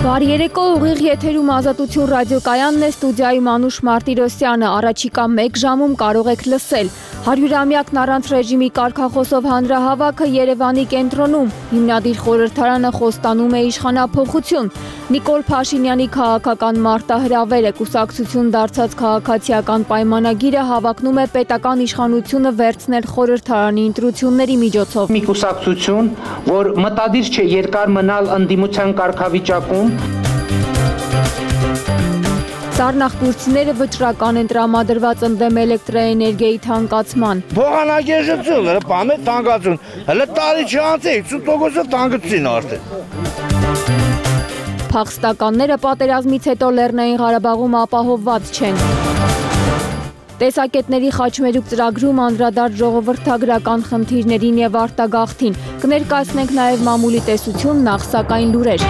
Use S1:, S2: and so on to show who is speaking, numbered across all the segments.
S1: Բարի երեկո, ուղիղ եթերում Ազատություն ռադիոկայանն է, ստուդիայում Անուշ Մարտիրոսյանը, առաջիկա 1 ժամում կարող եք լսել. 100-ամյակն առանց ռեժիմի կարգախոսով հանրահավաքը Երևանի կենտրոնում, հիմնադիր խորհրդարանը խոստանում է իշխանափոխություն, Նիկոլ Փաշինյանի քաղաքական մարտահրավերը, կուսակցություն դարձած քաղաքացիական պայմանագիրը հավակնում է պետական իշխանությունը վերցնել խորհրդարանի ընտրությունների միջոցով։
S2: Մի կուսակցություն, որ մտադիր չէ երկար մնալ ընդդիմության կարգավիճակում,
S1: Սառնախտուրցիները վճռական են տրամադրված ընդդեմ էլեկտրաէներգիայի թանկացման։
S3: Փոխանակեժություն, հələ բամե թանկացություն, հələ տարի չանցե 50%-ով թանկացին արդեն։
S1: Փախստականները պատերազմից հետո Լեռնային Ղարաբաղում ապահովված չեն։ Տեսակետների խաչմերուկ ծրագրում անդրադարձ ժողովրդագրական խնդիրներին եւ արտագաղթին։ Կներկայացնենք նաեւ մամուլի տեսություն, նախ սակայն լուրեր։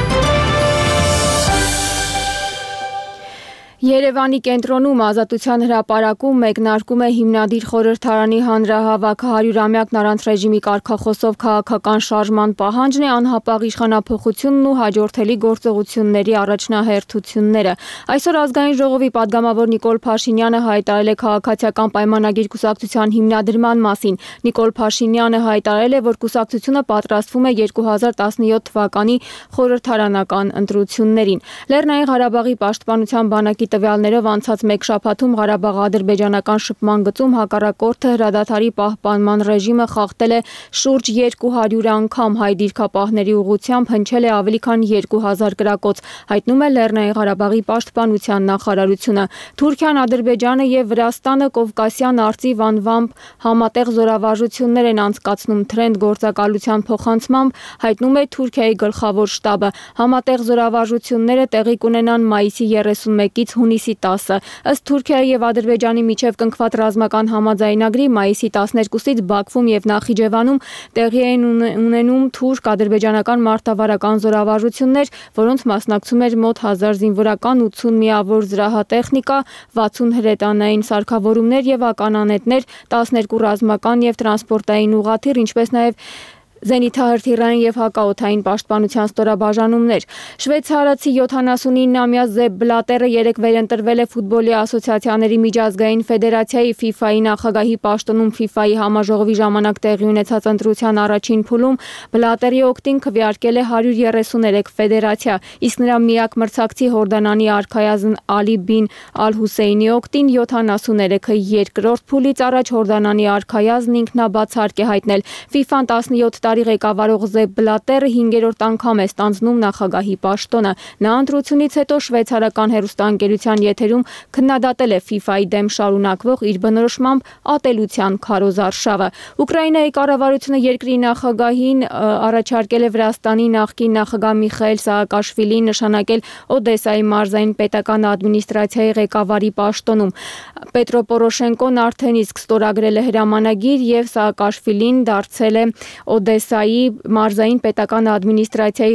S1: Երևանի կենտրոնում Ազատության հրապարակում մեկնարկում է հիմնադիր խորհրդարանի հանրահավաքը 100-ամյակն առանց ռեժիմի կարգախոսով քաղաքական շարժման պահանջն է, անհապաղ իշխանափոխությունն ու հաջորդելի գործողությունների առաջնահերթությունները։ Այսօր Ազգային ժողովի падգամավոր Նիկոլ Փաշինյանը հայտարարել է քաղաքացիական պայմանագիր կուսակցության հիմնադրման մասին։ Նիկոլ Փաշինյանը հայտարարել է, որ կուսակցությունը պատրաստվում է 2017 թվականի խորհրդարանական ընտրություններին։ Լեռնային Ղարաբաղի պաշտպանության բանակի տվյալներով անցած 1 շաբաթում Ղարաբաղ-ադրբեջանական շփման գծում հակառակորդը հրադադարի պահպանման ռեժիմը խախտել է շուրջ 200 անգամ, հայ դիրքապահների ուղղությամբ հնչել է ավելի քան 2000 կրակոց, հայտնում է Լեռնային Ղարաբաղի պաշտպանության նախարարությունը։ Թուրքիան, Ադրբեջանը եւ Վրաստանը Կովկասյան արծիվ անվամբ համատեղ զորավարժություններ են անցկացնում Թրենդ գործակալության փոխանցմամբ, հայտնում է Թուրքիայի գլխավոր շտաբը։ Համատեղ զորավարժությունները տեղի կունենան մայիսի 31-ից հունիսի 10-ը։ Ըստ Թուրքիայի եւ Ադրբեջանի միջև կնքված ռազմական համաձայնագրի մայիսի 12-ից Բաքվում եւ Նախիջևանում տեղի են ունենում թուրք-ադրբեջանական մարտավարական զորավարժություններ, որոնց մասնակցում էր մոտ 1000 զինվորական, 80 միավոր զրահատեխնիկա, 60 հրետանային սարքավորումներ եւ ականանետներ, 12 ռազմական եւ տրանսպորտային ուղղաթիռ, ինչպես նաեւ զենիթահրթիռային եւ հակաօդային պաշտպանության ստորաբաժանումներ։ Շվեյցարացի 79-ամյա Զեփ Բլատերը երեկ վերընտրվել է ֆուտբոլի ասոցիացիաների միջազգային ֆեդերացիայի FIFA-ի նախագահի պաշտոնում FIFA-ի համաժողովի ժամանակ տեղի ունեցած ընտրության առաջին փուլում Բլատերի օգտին քվեարկել է 133 ֆեդերացիա, իսկ նրա միակ մրցակցի Հորդանանի արքայազն Ալի բին Ալ-Հուսեյնի օգտին 73-ը երկրորդ փուլից առաջ Հորդանանի արքայազն ինքնաբացարկ է հայտնել։ FIFA-ն 17 տարի ղեկավարող Զեփ Բլատերը 5-րդ անգամ է ստանձնում նախագահի պաշտոնը։ Նա ընտրությունից հետո շվեյցարական հեռուստաընկերության եթերում քննադատել է FIFA-ի դեմ շարունակվող իր բնորոշմամբ ատելության քարոզարշավը։ Ուկրաինայի կառավարությունը երկրի նախագահին առաջարկել է Վրաստանի նախկին նախագահ Միխայել Սաակաշվիլին նշանակել Օդեսայի մարզային պետական ադմինիստրացիայի ղեկավարի պաշտոնում։ Պետրո Պորոշենկոն արդեն իսկ ստորագրել է հրամանագիր եւ Սաակաշվիլին դարձել է Օդեսայի մարզային պետական ադմինիստրացիայի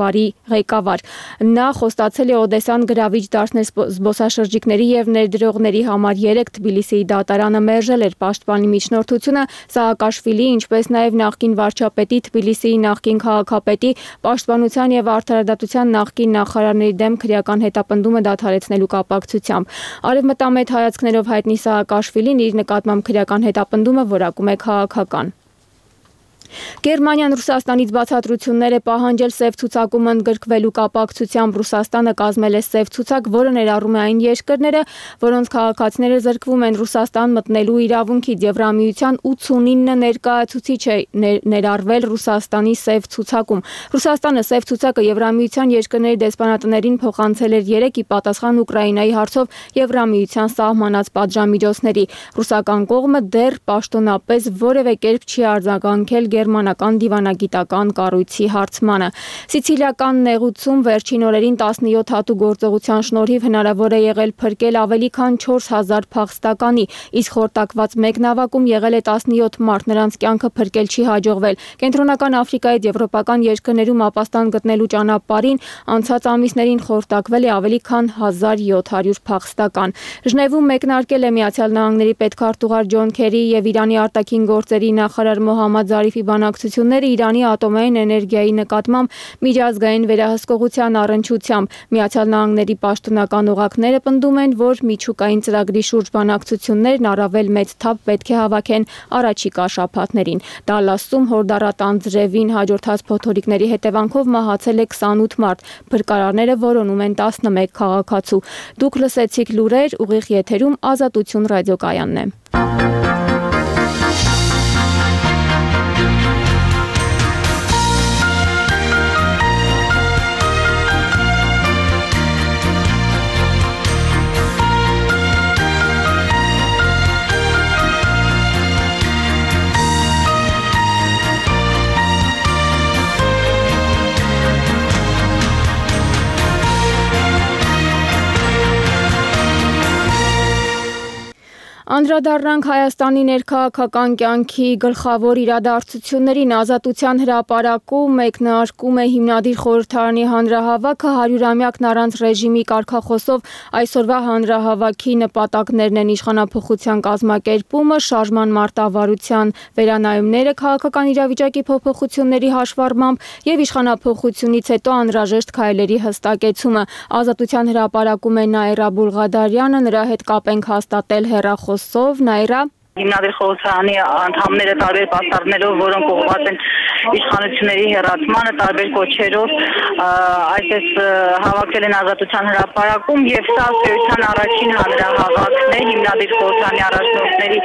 S1: ղեկավար։ Նա խոստացել է Օդեսան գրավիչ դարձնել զբոսաշրջիկների եւ ներդրողների համար 3 Թբիլիսիի դատարանը մերժել էր պաշտպանի միջնորդությունը Սաակաշվիլի, ինչպես նաեւ նախկին վարչապետի, Թբիլիսիի նախկին քաղաքապետի, պաշտպանության եւ արդարադատության նախկին նախարարների դեմ քրեական հետապնդումը դադարեցնելու կապակցությամբ։ Արևմտամետ հայացքներով հայտնի Սաակաշվիլին իր նկատմամբ քրեական հետապնդումը որակում է քաղաքական։ Գերմանիան Ռուսաստանից բացատրություններ է պահանջել սև ցուցակում ընդգրկվելու կապակցությամբ։ Ռուսաստանը կազմել է սև ցուցակ, որը ներառում է այն երկրները, որոնց քաղաքացիները զրկվում են Ռուսաստան մտնելու իրավունքից։ Եվրամիության 89 ներկայացուցիչ է ներառվել Ռուսաստանի սև ցուցակում։ Ռուսաստանը սև ցուցակը Եվրամիության երկրների դեսպանատներին փոխանցել էր 3 ի պատասխան Ուկրաինայի հարցով Եվրամիության սահմանած պատժամիջոցների։ Ռուսական կողմը դեռ պաշտոնապես որևէ կերպ չի արձագանքել գերմանական դիվանագիտական կառույցի հարցմանը։ Սիցիլիական նեղուցում վերջին օրերին 17 հատուկ գործողության շնորհիվ հնարավոր է եղել փրկել ավելի քան 4000 փախստականի, իսկ խորտակված մեկ նավակում եղել է 17 մարդ, նրանց կյանքը փրկել չի հաջողվել։ Կենտրոնական Աֆրիկայից եվրոպական երկրներում ապաստան գտնելու ճանապարհին անցած ամիսներին խորտակվել է ավելի քան 1700 փախստական։ Ժնևում մեկնարկել է Միացյալ Նահանգների պետքարտուղար Ջոն Քերի եւ Իրանի արտաքին գործերի նախարար Մոհամմադ Զարիֆի բանակցությունները Իրանի ատոմային էներգիայի նկատմամբ միջազգային վերահսկողության առնչությամբ։ Միացյալ Նահանգների պաշտոնական օղակները պնդում են, որ միջուկային ծրագրի շուրջ բանակցություններն առավել մեծ թափ պետք է հավաքեն առաջիկա շաբաթներին։ Դալասում հորդառատ անձրևին հաջորդած փոթորիկների հետևանքով մահացել է 28 մարդ։ Փրկարարները որոնում են 11 քաղաքացու։ Դուք լսեցիք լուրեր, ուղիղ եթերում Ազատություն ռադիոկայանն է։ Անդրադառնանք Հայաստանի ներքաղաքական կյանքի գլխավոր իրադարձություններին։ Ազատության հրապարակում մեկնարկում է հիմնադիր խորհրդարանի հանրահավաքը 100-ամյակն առանց ռեժիմի կարգախոսով այսօրվա հանրահավաքի նպատակներն են իշխանափոխության կազմակերպումը, շարժման մարտավարության վերանայումները, քաղաքական իրավիճակի փոփոխությունների հաշվառմամբ եւ իշխանափոխությունից հետո անհրաժեշտ քայլերի հստակեցումը։ Ազատության հրապարակում է Նաիրա Բուլղադարյանը, նրա հետ կապ ենք հաստատել հեռախոսով։ Նաիրա,
S4: Հիմնադիր խորհրդարանի անդամները տարբեր պաստառներով, որոնք ուղղված են իշխանությունների հեռացմանը, տարբեր կոչերով, այսպես հավաքվել են Ազատության հրապարակում եւ սա ծերության առաջին հանրահավաքն է հիմնադիր խորհրդարանի առաջնորդների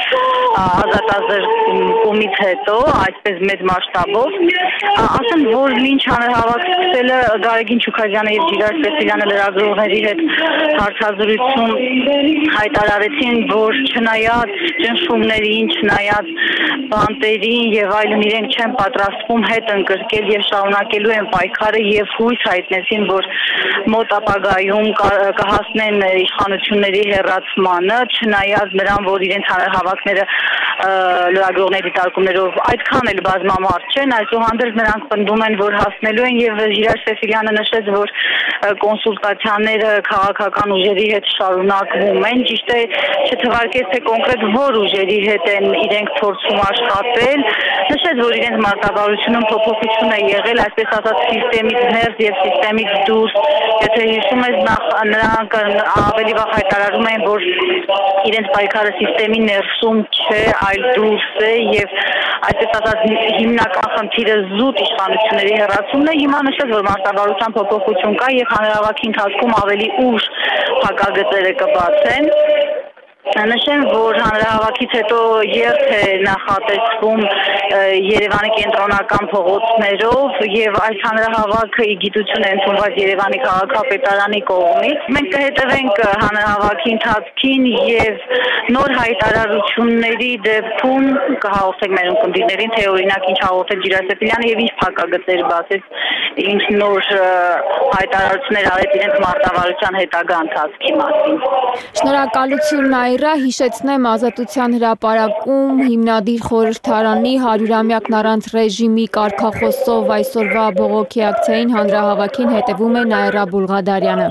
S4: ազատազրկումից հետո, այսպես մեծ մասշտաբով։ Ասեմ, որ մինչ հանրահավաք սկսելը Գարեգին Չուքազյանը եւ Ջիգար Սեֆիլյանը լրագրողների հետ հարցազրույցում հայտարարեցին, որ չնայած ճնշումներին, չնայած բանտերին եւ այլն իրենք չեն պատրաստվում հետ ընկրկել եւ շարունակելու են պայքարը եւ հույս հայտնեցին, որ մոտ ապագայում կհասնեն իշխանությունների հեռացմանը, չնայած նրան, որ իրենց հանրահավաքները լրագրողների դիտարկումներով այդքան էլ բազմամարդ չեն, այսուհանդերձ նրանք պնդում են, որ հասնելու են եւ Ջիգար Սեֆիլյանը նշեց, որ կոնսուլտացիաները քաղաքական ուժերի հետ շարունակվում են, ճիշտ է չթվարկեց թե կոնկրետ որ ուժերի հետ են իրենք փորձում աշխատել, նշեց, որ իրենց մարտավարությունում փոփոխություն է եղել, այսպես ասած սիստեմից ներս եւ սիստեմից դուրս, եթե հիշում եք նրանք ավելի վաղ հայտարարում են, որ իրենց պայքարը սիստեմի ներսում չէ, այլ դուրս է եւ այսպես ասած հիմնական խնդիրը զուտ իշխանությունների հեռացումն է, հիմա նշեց, որ մարտավարության փոփոխություն կա եւ հանրահավաքի ընթացքում ավելի ուշ փակագծերը կբացեն։ Նշեմ, որ հանրահավաքից հետո երթ է նախատեսվում Երևանի կենտրոնական փողոցներով եւ այս հանրահավաքը ի գիտություն է ընդունված Երևանի քաղաքապետարանի կողմից։ Մենք կհետևենք հանրահավաքի ընթացքին եւ նոր հայտարարությունների դեպքում կհաղորդենք մեր ունկնդիրներին, թե օրինակ ինչ հաղորդել Ջիգար Սեֆիլյանը եւ ինչ փակագծեր բացեց, ինչ նոր հայտարարություններ արեց իրենց մարտավարության հետագա ընթացքի մասին։
S1: Շնորհակալություն Նաիրա, հիշեցնեմ Ազատության հրապարակում հիմնադիր խորհրդարանի 100-ամյակն առանց ռեժիմի կարգախոսով այսօրվա բողոքի ակցիային հանրահավաքին հետևում է Նաիրա Բուլղադարյանը։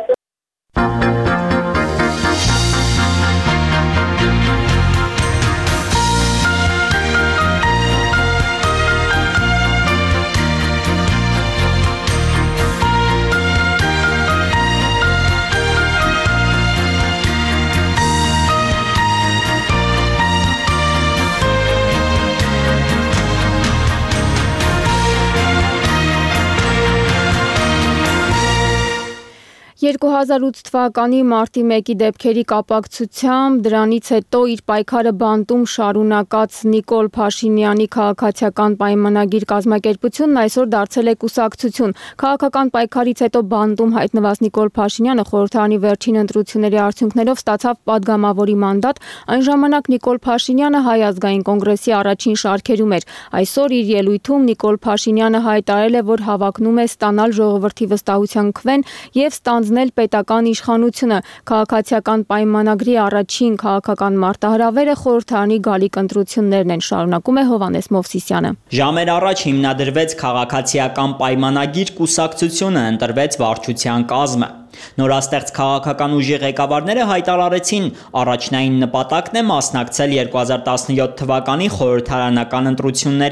S1: «2008 թվականի մարտի 1-ի դեպքերի կապակցությամբ դրանից հետո իր պայքարը բանտում շարունակած Նիկոլ Փաշինյանի քաղաքացիական պայմանագիր կազմակերպությունն այսօր դարձել է կուսակցություն։ Քաղաքական պայքարից հետո բանտում հայտնված Նիկոլ Փաշինյանը խորհրդարանի վերջին ընտրությունների արդյունքներով ստացավ падգամավորի մանդատ։ Այն ժամանակ Նիկոլ Փաշինյանը Հայ ազգային կոնգրեսի առաջին շարքերում էր։ Այսօր իր ելույթում Նիկոլ Փաշինյանը հայտարարել է, որ հավակնում է ստանալ ժողովրդի վստահության քվեն եւ ստանձնել պետական իշխանությունը։ Քաղաքացիական պայմանագրի առաջին քաղաքական մարտահրավերը խորհրդարանի գալիք ընտրություններն են, շարունակում է Հովհաննես Մովսիսյանը։
S5: Ժամեր առաջ հիմնադրվեց քաղաքացիական պայմանագիր, կուսակցությունը ընտրվեց վարչության կազմը։ Նորաստեղծ քաղաքական ուժի ղեկավարները հայտարարեցին, առաջնային նպատակն է մասնակցել 2017 թվականի խորհրդարանական ընտրություններին։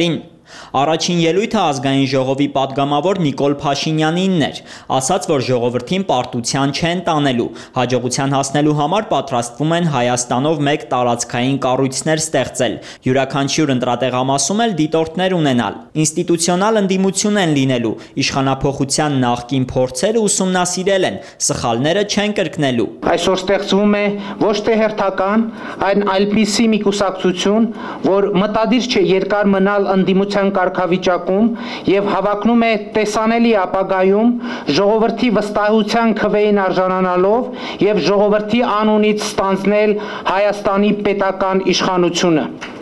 S5: Առաջին ելույթը ազգային ժողովի պատգամավոր Նիկոլ Փաշինյանինն էր, ասաց, որ ժողովրդին պարտության չեն տանելու, հաջողության հասնելու համար պատրաստվում են Հայաստանով մեկ տարածքային կառույցներ ստեղծել, յուրաքանչյուր ընտրատեղամասում էլ դիտորդներ ունենալ, ինստիտուցիոնալ ընդդիմություն են լինելու, իշխանափոխության նախկին փորձերը ուսումնասիրել են, սխալները չեն կրկնելու։
S2: Այսօր ստեղծվում է ոչ թե հերթական, այլ այլպիսի մի կուսակցություն, որ մտադիր չէ երկար մնալ ընդդիմության կարգավիճակում եւ հավակնում է տեսանելի ապագայում ժողովրդի վստահության քվեին արժանանալով եւ ժողովրդի անունից ստանձնել Հայաստանի պետական իշխանությունը։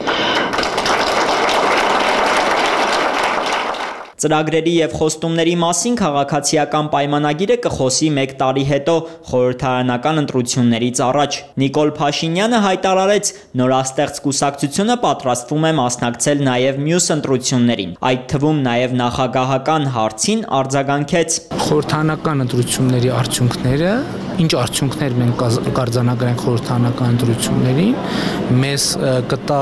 S5: Ծրագրերի եւ խոստումների մասին քաղաքացիական պայմանագիրը կխոսի 1 տարի հետո խորհրդարանական ընտրություններից առաջ։ Նիկոլ Փաշինյանը հայտարարեց, նորաստեղծ կուսակցությունը պատրաստվում է մասնակցել նաեւ մյուս ընտրություններին, այդ թվում նաեւ նախագահական հարցին արձագանքեց։
S6: Խորհրդարանական ընտրությունների արդյունքները, ինչ արդյունքներ մենք կարձանագրենք խորհրդարանական ընտրություններին, մեզ կտա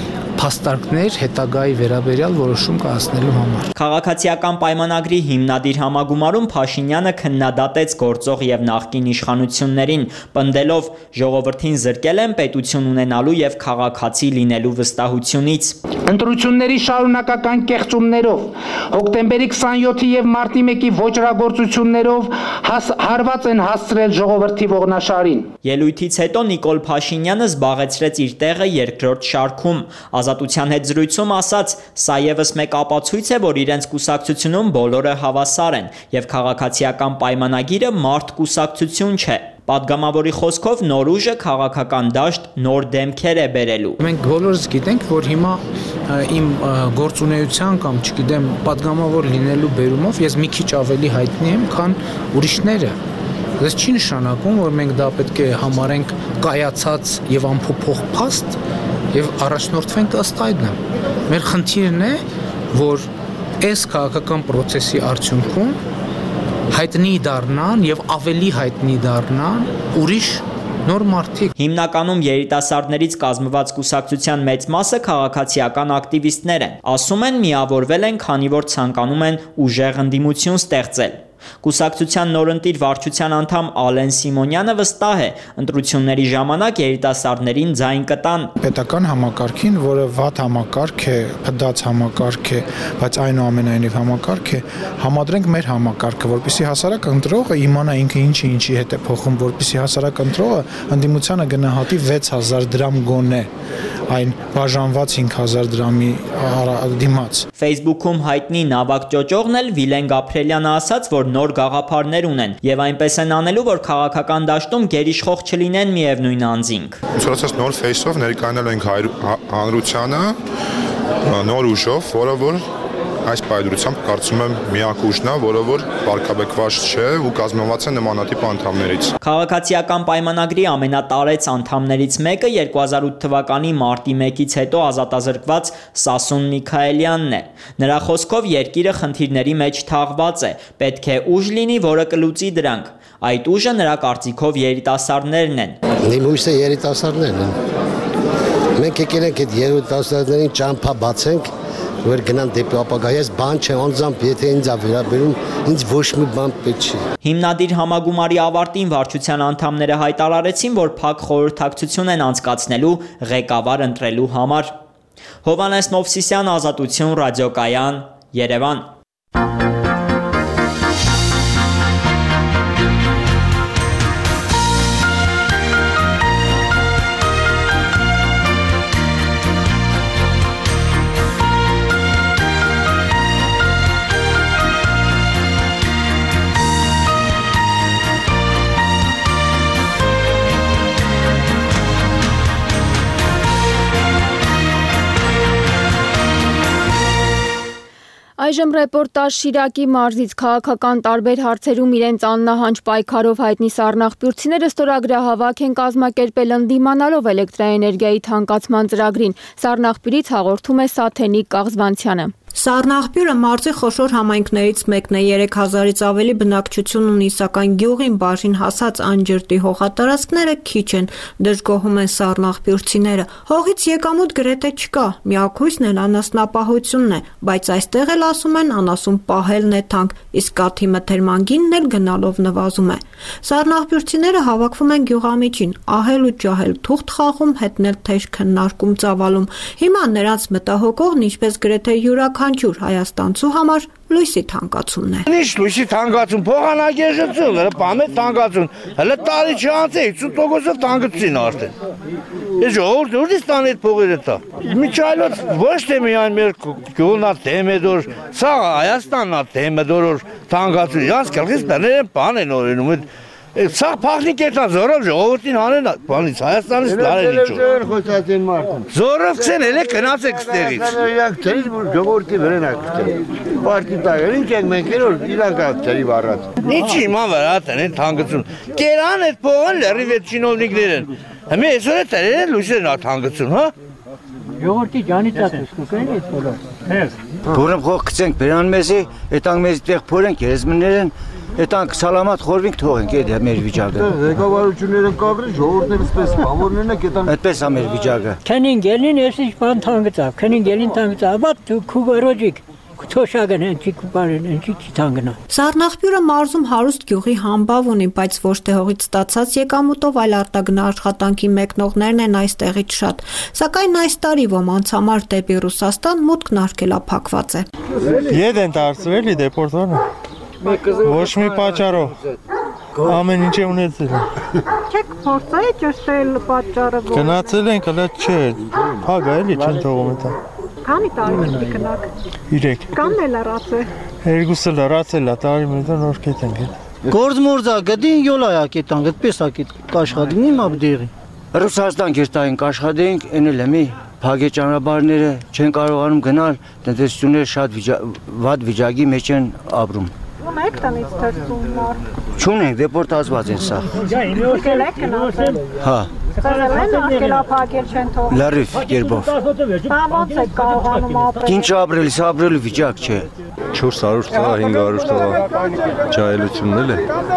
S6: փաստարկներ հետագայի վերաբերյալ որոշում կայացնելու համար։
S5: Քաղաքացիական պայմանագրի հիմնադիր համագումարում Փաշինյանը քննադատեց գործող եւ նախկին իշխանություններին, պնդելով ժողովրդին զրկել են պետություն ունենալու եւ քաղաքացի լինելու վստահությունից։
S2: Ընտրությունների շարունակական կեղծումներով, հոկտեմբերի 27-ի եւ մարտի 1-ի ոճրագործություններով հարված են հասցրել ժողովրդի ողնաշարին։
S5: Ելույթից հետո Նիկոլ Փաշինյանը զբաղեցրեց իր տեղը երկրորդ շարքում։ Ազատության հետ զրույցում ասաց, սա եւս մեկ ապացույց է, որ իրենց կուսակցությունում բոլորը հավասար են եւ քաղաքացիական պայմանագիրը մարդ կուսակցություն չէ։ Պատգամավորի խոսքով նոր ուժը քաղաքական դաշտ նոր դեմքեր է բերելու։
S6: Մենք բոլորս գիտենք, որ հիմա իմ գործունեության կամ չգիտեմ պատգամավոր լինելու բերումով ես մի քիչ ավելի հայտնի եմ, քան ուրիշները։ Դա չի նշանակում, որ մենք դա պետք է համարենք կայացած եւ անփոփոխ փաստ եւ առաջնորդվենք ըստ այդմ։ Մեր խնդիրն է, որ այս քաղաքական process-ի արդյունքում հայտնի դառնան եւ ավելի հայտնի դառնան ուրիշ նոր մարդիկ։
S5: Հիմնականում երիտասարդներից կազմված կուսակցության մեծ մասը քաղաքացիական ակտիվիստներ են։ Ասում են միավորվել են, քանի որ ցանկանում են ուժեղ ընդդիմություն ստեղծել։ Կուսակցության նորընտիր վարչության անդամ Ալեն Սիմոնյանը վստահ է, ընտրությունների ժամանակ երիտասարդներին ձայն կտան։
S7: Պետական համակարգին, որը վատ համակարգ է, փդած համակարգ է, բայց այնուամենայնիվ համակարգ է, համադրենք մեր համակարգը, որպեսզի հասարակ ընտրողը իմանա ինքը ինչի հետ է փոխում, որպեսզի հասարակ ընտրողը ընդդիմությանը գնահատի 6000 դրամ գոնե, այն բաժանված 5000 դրամի դիմաց։
S5: Facebook-ում հայտնի Նավակ Ճոճողն էլ Վիլեն Գաբրելյանը ասաց, որ նոր գաղափարներ ունեն եւ այնպես են անելու, որ քաղաքական դաշտում գերիշխող չլինեն միևնույն անձինք։
S8: Ուսուցած նոր ֆեյսով ներկայանել ենք հանրությանը, նոր ուժով, որը որ այս պայդրությամբ կարծում եմ միակ ուժն է, որը որ վարկաբեկված չէ ու կազմված է նմանատիպ անդամներից։
S5: Քաղաքացիական պայմանագրի ամենատարեց անդամներից մեկը 2008 թվականի մարտի 1-ից հետո ազատազրկված Սասուն Միքայելյանն է։ Նրա խոսքով երկիրը խնդիրների մեջ թաղված է, պետք է ուժ լինի, որը կլուծի դրանք։ Այդ ուժը նրա կարծիքով երիտասարդներն են։
S9: Իմ ուժը երիտասարդներն են։ Մենք եկել ենք այդ երիտասարդներին ճամփա բացենք, որ գնան դեպի ապագա, ես բան չեմ անձամբ, եթե ինձ է վերաբերում, ինձ ոչ մի բան պետք չի։
S5: Հիմնադիր համագումարի ավարտին վարչության անդամները հայտարարեցին, որ փակ խորհրդակցություն են անցկացնելու ղեկավար ընտրելու համար։ Հովհաննես Մովսիսյան, Ազատություն, ռադիոկայան, Երևան։
S1: Այժմ ռեպորտաժ Շիրակի մարզից քաղաքական տարբեր հարցերում իրենց աննահանջ պայքարով հայտնի սառնախպյուրցիները ստորագրահավաք են կազմակերպել ընդդիմանալով էլեկտրաէներգիայի թանկացման ծրագրին։ Սառնախպյուրից հաղորդում է Սաթենիկ Կաղզվանցյանը։
S10: Սառնաղբյուրը մարզի խոշոր համայնքներից մեկն է, 3000-ից ավելի բնակչություն ունի, սակայն գյուղին բաժին հասած անջրտի հողատարածքները քիչ են, դժգոհում են սառնաղբյուրցիները։ Հողից եկամուտ գրեթե չկա, միակույսն էլ անասնապահությունն է, բայց այստեղ էլ ասում են անասուն պահելն է թանկ, իսկ կաթի մթերման գինն էլ գնալով նվազում է։ Սառնաղբյուրցիները հավաքվում են գյուղամիջին, ահել ու ջահել, թուղթ խաղում, հետնել թեժ քննարկում ծավալում։ Հիմա նրանց մտահոգողն ինչպես գրեթե յուրաքանչյուր հայաստանցու համար լույսի թանկացումն է։
S3: Ինչ լույսի թանկացում, փոխանագեժություն, բամե թանկացում, հələ տարի չանց է 50%-ով թանկացին արդեն։ Ես ժողովուրդը ուզի ստանի այդ փողերը տա։ Միջայլոց ոչ թե միայն մեր գյուղնա թեմեդոր, սա Հայաստանն է թեմեդոր թանկացում, յանց կլխից բաներ բան են օրենում։ Սա փախնիկ էտա զորով ժողովրդին անեն բանից Հայաստանից դարել ինչու։ Զորով ցեն էլ գնացեք ստեղից։
S11: Իրանք ցերից ժողովրդի վրան ակտել։ Պարտի տայր ինչ են մենք երբ իրանք ակտերի վառած։
S3: Ինչ հիմա վրա տնեն թանկություն։ Կերան այդ փողն լրիվ այդ չինովնիկներն։ Հիմա այսօր է տերեն լույսերն ա թանկություն, հա։
S12: Ժողովրդի ջանից ակուսկեն էս բոլոր։ Հես։
S13: Փորում խող գցենք բերան մեզի, այդանք մեզ տեղ փորենք երզմներն Այդանք սալամատ խորվինք թողենք այդ մեր վիճակը։
S11: Ղեկավարությունները կագրի, ժողովուրդները սպես բամորներն եք այդան։
S13: Այդպես է մեր վիճակը։
S12: Քենին գելին էսի բան թանգծավ, քենին գելին թանգծավ, բա դու քուգարոջիկ Թոշակն ընչիկ բարեն ընչիկ թանգնա։
S10: Սառնաղբյուրը մարզում հարուստ գյուղի համբավ ունի, բայց ոչ թե հողից ստացած եկամուտով, այլ արտագնա աշխատանքի մեկնողներն են այստեղից շատ։ Սակայն այս տարի ոմանց համար դեպի Ռուսաստան մուտքն արգելափակված է։
S14: Ետ են դարձրել դեպորտանը։ Ոչ մի պատճառով։ Ամեն ինչ է ունեցել։
S10: Չեք փորձել ճշտել պատճառը։
S14: Գնացել ենք, հələ չէ։ Փագա էլի չեն թողում դա։
S10: Քանի տարի պետք գնաք։
S14: 3։
S10: Կանն է լրացել։
S14: Երկուսը լրացել է, տարի մեծ նոր կետ ենք։
S15: Գործմորձա գդին յոլայա կետան, այդպես է կաշխատին իմ աբդերի։
S13: Ռուսաստան գերտային կաշխատենք, էնել էմի փագե ճանապարհները չեն կարողանում գնալ, տնտեսությունները շատ վատ վիճակի մեջ են ապրում։
S10: Ունեք տնից թերթում մար։
S13: Չունենք, դեպորտացված են սա։
S10: Եկել եք գնացել։
S13: Հա։
S10: Ծրել են արգելափակել չեն թողել։
S13: Լրիվ կերպով։
S10: Բա ոնց եք կարողանում ապրել։
S13: Ինչ ապրել, սա ապրելու վիճակ չէ։
S16: 400 տղա, 500 տղա ջահելությունն էլ է։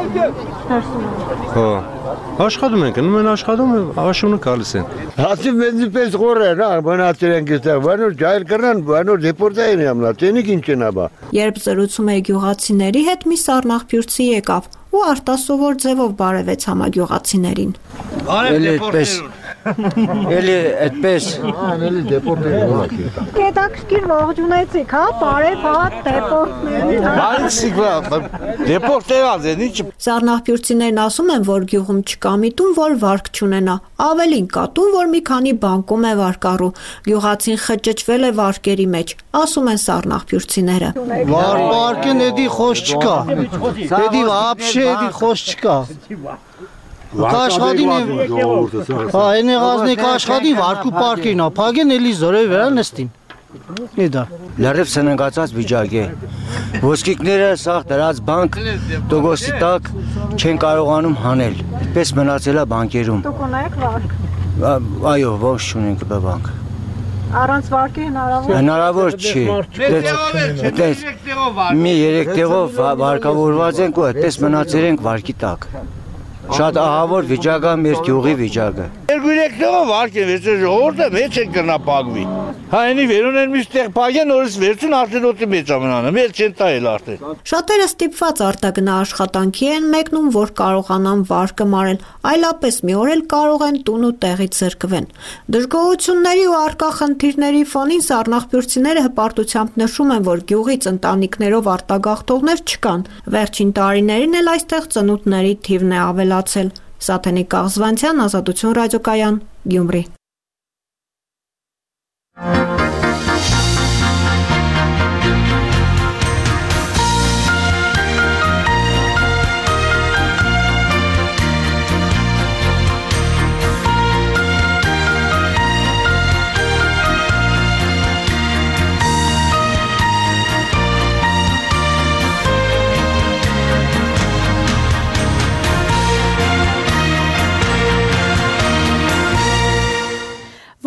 S16: Հա։ Աշխատում ենք, նույն են աշխատում, աշունը գալիս են։
S11: Հացի մեզի պես խորեն, հա, բանացել ենք այստեղ, բանոր ջահել կռան, բանոր դեպորտային ամնա, տենիկ ինչ են աբա։
S10: Երբ զրուցում է գյուղացիների հետ, մի սառնաղբյուրցի եկավ ու արտասովոր ձևով բարևեց համագյուղացիներին։
S13: Էլի այդպես։ Էլի այդպես։
S11: Էլի դեպորտային։
S10: Կետաքրքիր ողջունեցիք, հա, բարև, հա, դեպորտներին։
S3: Բարիք, դեպորտերած են, ինչ։
S10: Սառնաղբյուրցիներն ասում են, որ գյուղում չկա միտում, որ վարկ չունենա, ավելին կա տուն, որ մի քանի բանկում է վարկառու։ Գյուղացին խճճվել է վարկերի մեջ, ասում են սառնաղբյուրցիները։
S15: Վարկեն էդի խոս չկա։ Էդի вообще էդի խոս չկա։ Կաշխատին է։ Հա, այն եղածնի կաշխատին վարկու պարկին է, փագեն էլի զորի վրա նստին։ Նեդա։
S13: Լրիվ սննգացած վիճակ է։ Ոսկիկները սաղ դրած բանկ տոկոսի տակ չեն կարողանում հանել։ Այդպես մնացել է բանկերում։
S10: Դուք ունեք վարկ։
S13: Այո, ոչ չունենք բանկ։
S10: Առանց վարկի
S13: հնարավոր չի։ Այդպես մի 3 տեղով վարկավորված ենք ու այդպես մնացել ենք վարկի տակ։ Շատ ահավոր վիճակը մեր գյուղի վիճակը։
S3: 2-3 տեղով վարկ են վերցրել ժողովուրդը մեջ են կրնա փակվի։ Հայնի վերոն են միշտ տեղ փակեն, նորից վերցուն արդեն օդի մեջ ամնանը, մեր չեն տայել արդեն։
S10: Շատերը ստիպված արտագնա աշխատանքի են մեկնում, որ կարողանան վարկը մարել, այլապես մի օր էլ կարող են տուն ու տեղից զրկվեն։ Դժգոհությունների ու առկա խնդիրների ֆոնին սառնաղբյուրցիները հպարտությամբ նշում են, որ գյուղից ընտանիքներով արտագաղթողներ չկան։ Վերջին տարիներին էլ այստեղ ծնունդների թիվն է ավելացել։ Սաթենիկ Կաղզվանցյան, Ազատություն ռադիոկայան, Գյումրի։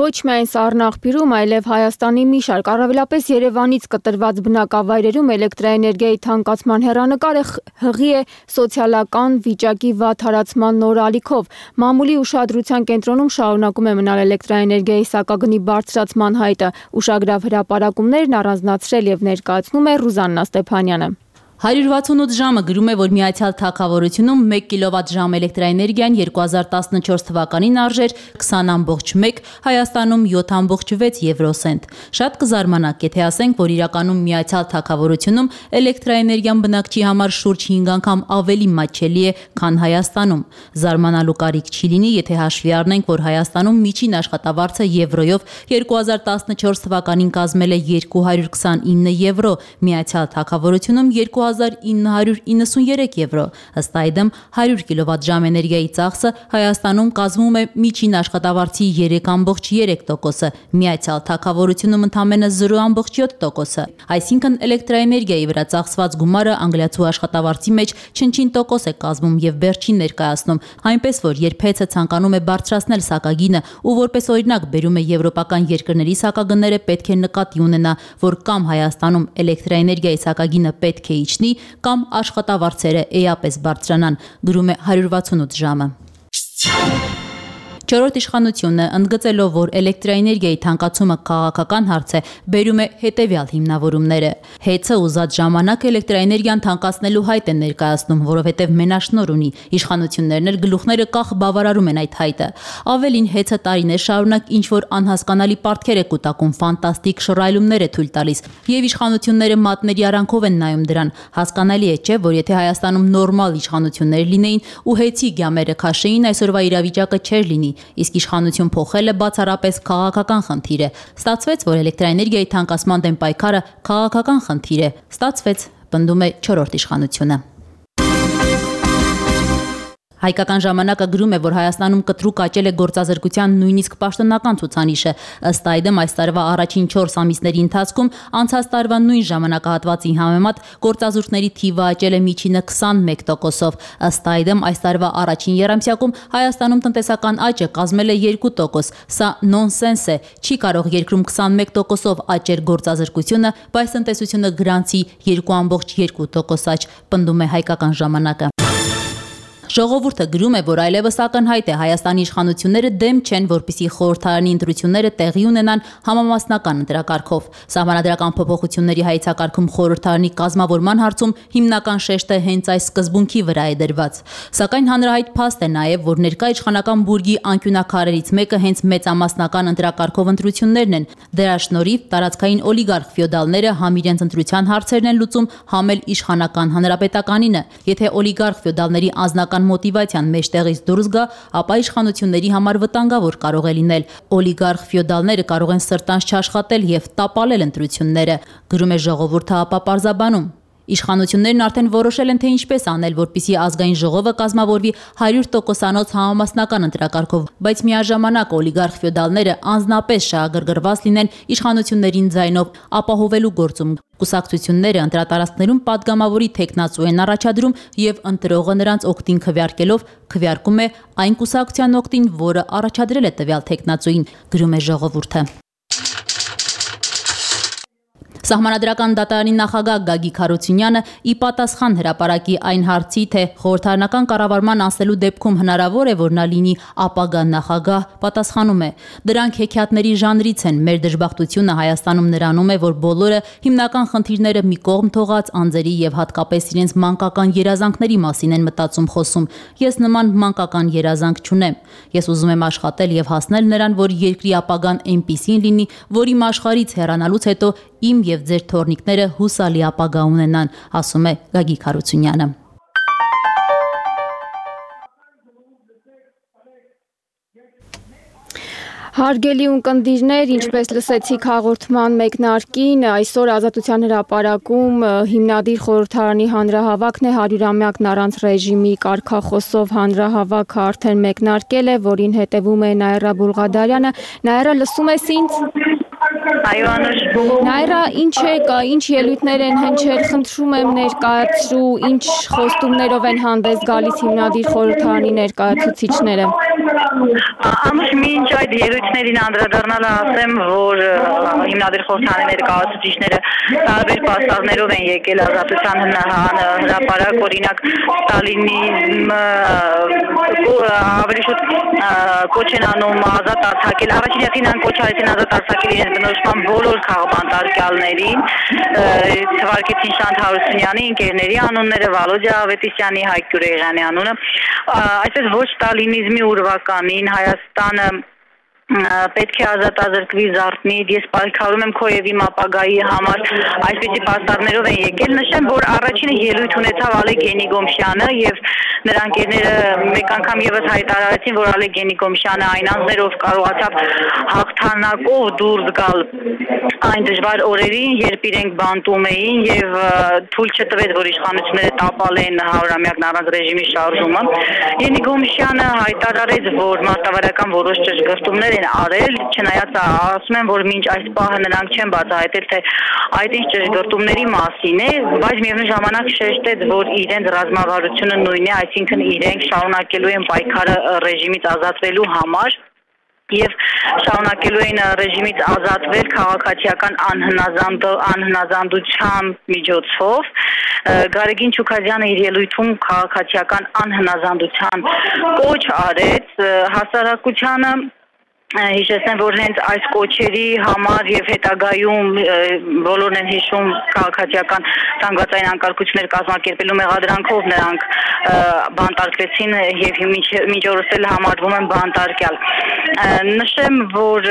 S1: ոչ միայն Սառնաղբյուրում, այլև Հայաստանի մի շարք, առավելապես Երևանից կտրված բնակավայրերում էլեկտրաէներգիայի թանկացման հեռանկարը հղի է սոցիալական վիճակի վատ հարացման նոր ալիքով։ Մամուլի ուշադրության կենտրոնում շարունակում է մնալ էլեկտրաէներգիայի սակագնի բարձրացման հայտը։ Ուշագրավ հրապարակումներն առանձնացրել եւ ներկայացնում է Ռուզաննա Ստեփանյանը։
S17: 168 ժամը գրում է, որ Միացյալ Թագավորությունում 1 կիլովատ-ժամ էլեկտրաէներգիան 2014 թվականին արժեր 20.1, Հայաստանում 7.6 եվրոսենտ։ Շատ կզարմանաք, եթե ասենք, որ իրականում Միացյալ Թագավորությունում էլեկտրաէներգիան բնակչի համար շուրջ 5 անգամ ավելի մատչելի է, քան Հայաստանում։ Զարմանալու կարիք չի լինի, եթե հաշվի առնենք, որ Հայաստանում միջին աշխատավարձը եվրոյով 2014 թվականին կազմել է 229 եվրո, Միացյալ Թագավորությունում 2993 եվրո։ Ըստ այդմ 100 կիլովատ-ժամ էներգիայի ծախսը Հայաստանում կազմում է միջին աշխատավարձի 3.3%, Միացյալ Թագավորությունում ընդամենը 0.7%։ Այսինքն էլեկտրաէներգիայի վրա ծախսված գումարը անգլիացու աշխատավարձի մեջ չնչին տոկոս է կազմում եւ վերջին ներկայացնում, այնպես որ երբ Հեծը ցանկանում է բարձրացնել սակագինը ու որպես օրինակ բերում է եվրոպական երկրների սակագները, պետք է նկատի ունենա, որ կամ Հայաստանում էլեկտրաէներգիայի սակագինը պետք է իջնի, կամ աշխատավարձերը էապես բարձրանան, գրում է 168 ժամը։ Չորրորդ իշխանությունը, ընդգծելով, որ էլեկտրաէներգիայի թանկացումը քաղաքական հարց է, բերում է հետևյալ հիմնավորումները։ Հեծը ուզած ժամանակ էլեկտրաէներգիան թանկացնելու հայտ է ներկայացնում, որովհետև մենաշնոր ունի, իշխանություններն էլ գլուխները կախ բավարարում են այդ հայտը։ Ավելին, Հեծը տարիներ շարունակ ինչ-որ անհասկանալի պարտքեր է կուտակում, ֆանտաստիկ շռայլումներ է թույլ տալիս, եւ իշխանությունները մատների արանքով են նայում դրան։ Հասկանալի է, չէ, որ եթե Հայաստանում նորմալ իշխանություններ լինեին ու Հեծի գամերը քաշեին, այսօրվա իրավիճակը չէր լինի։ Իսկ իշխանություն փոխելը բացառապես քաղաքական խնդիր է։ Ստացվեց, որ էլեկտրաէներգիայի թանկացման դեմ պայքարը քաղաքական խնդիր է։ Ստացվեց, պնդում է չորրորդ իշխանությունը։ Հայկական ժամանակը գրում է, որ Հայաստանում կտրուկ աճել է գործազրկության նույնիսկ պաշտոնական ցուցանիշը։ Ըստ այդմ այս տարվա առաջին 4 ամիսների ընթացքում անցած տարվա նույն ժամանակահատվածի համեմատ գործազուրկների թիվը աճել է միջինը 21%-ով։ Ըստ այդմ այս տարվա առաջին եռամսյակում Հայաստանում տնտեսական աճը կազմել է 2%։ Սա նոնսենս է։ Չի կարող երկրում 21%-ով աճել գործազրկությունը, բայց տնտեսությունը գրանցի 2.2% աճ, պնդում է Հայկական ժամանակը։ Ժողովուրդը գրում է, որ այլևս ակնհայտ է Հայաստանի իշխանությունները դեմ չեն, որպեսզի խորհրդարանի ընտրությունները տեղի ունենան համամասնական ընտրակարգով։ Սահմանադրական փոփոխությունների հայեցակարգում խորհրդարանի կազմավորման հարցում հիմնական շեշտը հենց այս սկզբունքի վրա է դրված։ Սակայն հանրահայտ փաստ է նաև, որ ներկա իշխանական բուրգի անկյունակարերից մեկը հենց մեծամասնական ընտրակարգով ընտրություններն են։ Դրա շնորհիվ տարածքային օլիգարխ ֆյոդալները համ իրենց ընտրության հարցերն են լուծում, համ էլ իշխանական հանրապետականինը։ Եթե օլիգարխ ֆյոդալների անձնական մոտիվացիան մեջտեղից դուրս գա, ապա իշխանությունների համար վտանգավոր կարող է լինել։ Օլիգարխ ֆյոդալները կարող են սրտանց չաշխատել եւ տապալել ընտրությունները, գրում է ժողովուրդը ապա պարզաբանում։ Իշխանություններն արդեն որոշել են, թե ինչպես անել, որպեսզի ազգային ժողովը կազմավորվի 100%-անոց համամասնական ընտրակարգով, բայց միաժամանակ օլիգարխ ֆյոդալները անձնապես շահագրգռված լինեն իշխանություններին ձայնով ապահովելու գործում։ Կուսակցությունները ընտրատարածքներում падգամավորի թեկնածու են առաջադրում եւ ընտրողը նրանց օգտին քվեարկելով քվեարկում է այն կուսակցության օգտին, որը առաջադրել է տվյալ թեկնածուին, գրում է ժողովուրդը։ Սահմանադրական դատարանի նախագահ Գագիկ Հարությունյանը ի պատասխան հրապարակի այն հարցի, թե խորհրդարանական կառավարման անցնելու դեպքում հնարավոր է, որ նա լինի ապագա նախագահ, պատասխանում է. դրանք հեքիաթների ժանրից են, մեր դժբախտությունը Հայաստանում նրանում է, որ բոլորը հիմնական խնդիրները մի կողմ թողած անձերի եւ հատկապես իրենց մանկական երազանքների մասին են մտածում խոսում։ Ես նման մանկական երազանք չունեմ։ Ես ուզում եմ աշխատել եւ հասնել նրան, որ երկրի ապագան այնպիսին լինի, որ իմ աշխարհից հեռանալուց հետո իմ եւ ձեր թորնիկները հուսալի ապագա ունենան, ասում է Գագիկ Հարությունյանը։
S1: Հարգելի ունկնդիրներ, ինչպես լսեցիք հաղորդման մեկնարկին, այսօր Ազատության հրապարակում հիմնադիր խորհրդարանի հանրահավաքն է 100-ամյակն առանց ռեժիմի կարգախոսով հանրահավաքը արդեն մեկնարկել է, որին հետևում է Նաիրա Բուլղադարյանը։ Նաիրա, լսում ես ինձ։
S4: Այո, Անուշ։
S1: Նաիրա, ինչ ելույթներ են հնչել, խնդրում եմ ներկայացրու, ինչ խոստումներով են հանդես գալիս հիմնադիր խորհրդարանի ներկայացուցիչները։
S4: Ամուշ մինչ այդ ելույթներին անդրադառնալը ասեմ, որ հիմնադիր խորհրդանի ներկայացուցիչները տարբեր պաստառներով են եկել ազատության հրապարակ, օրինակ ստալինիզմը ավելի շուտ կոչ են անում ազատ արձակել, առաջին հերթին այն կոչ արեցին ազատ արձակել իրենց բնորոշման բոլոր քաղբանտարկյալներին, թվարկեցին Շանթ Հարությունյանի ընկերների անունները, Վալոդիա Ավետիսյանի, Հայկ Գյուրեյանի անունը, այսպես ոչ ստալինիզմի ուրվականին Հայաստանը պետք է ազատազրկվի զարթնիդ, ես պայքարում եմ քո եւ իմ ապագայի համար, այսպիսի պաստառներով են եկել, նշեմ, որ առաջինը ելույթ ունեցավ Ալեկ Գենիգոմշյանը եւ նրա ընկերները մեկ անգամ եւս հայտարարեցին, որ Ալեկ Գենիգոմշյանը այն անձներով կարողացավ հաղթանակով դուրս գալ այն դժվար օրերին, երբ իրենք բանտում էին եւ թույլ չտվեց, որ իշխանությունները տապալեն 100-ամյակն առանց ռեժիմի շարժումը։ Գենիգոմշյանը հայտարարեց, որ մարտավարական որոշ ճշգրտումներ են արել, չնայած ասում են, որ մինչ այս պահը նրանք չեն բացահայտել, թե այդ ինչ ճշգրտումների մասին է, բայց միևնույն ժամանակ շեշտեց, որ իրենց ռազմավարությունը նույնն է, այսինքն իրենք շարունակելու են պայքարը ռեժիմից ազատվելու համար եւ շարունակելու են ռեժիմից ազատվել քաղաքացիական անհնազանդության միջոցով Գարեգին Չուքազյանը իր ելույթում քաղաքացիական անհնազանդության կոչ արեց հասարակությանը Հիշեցնեմ, որ հենց այս կոչերի համար եւ հետագայում բոլորն են հիշում քաղաքացիական ցանկացային անկարգություններ կազմակերպելու մեղադրանքով նրանք բանտարկվեցին եւ մինչ օրս էլ համարվում են բանտարկյալ։ Նշեմ, որ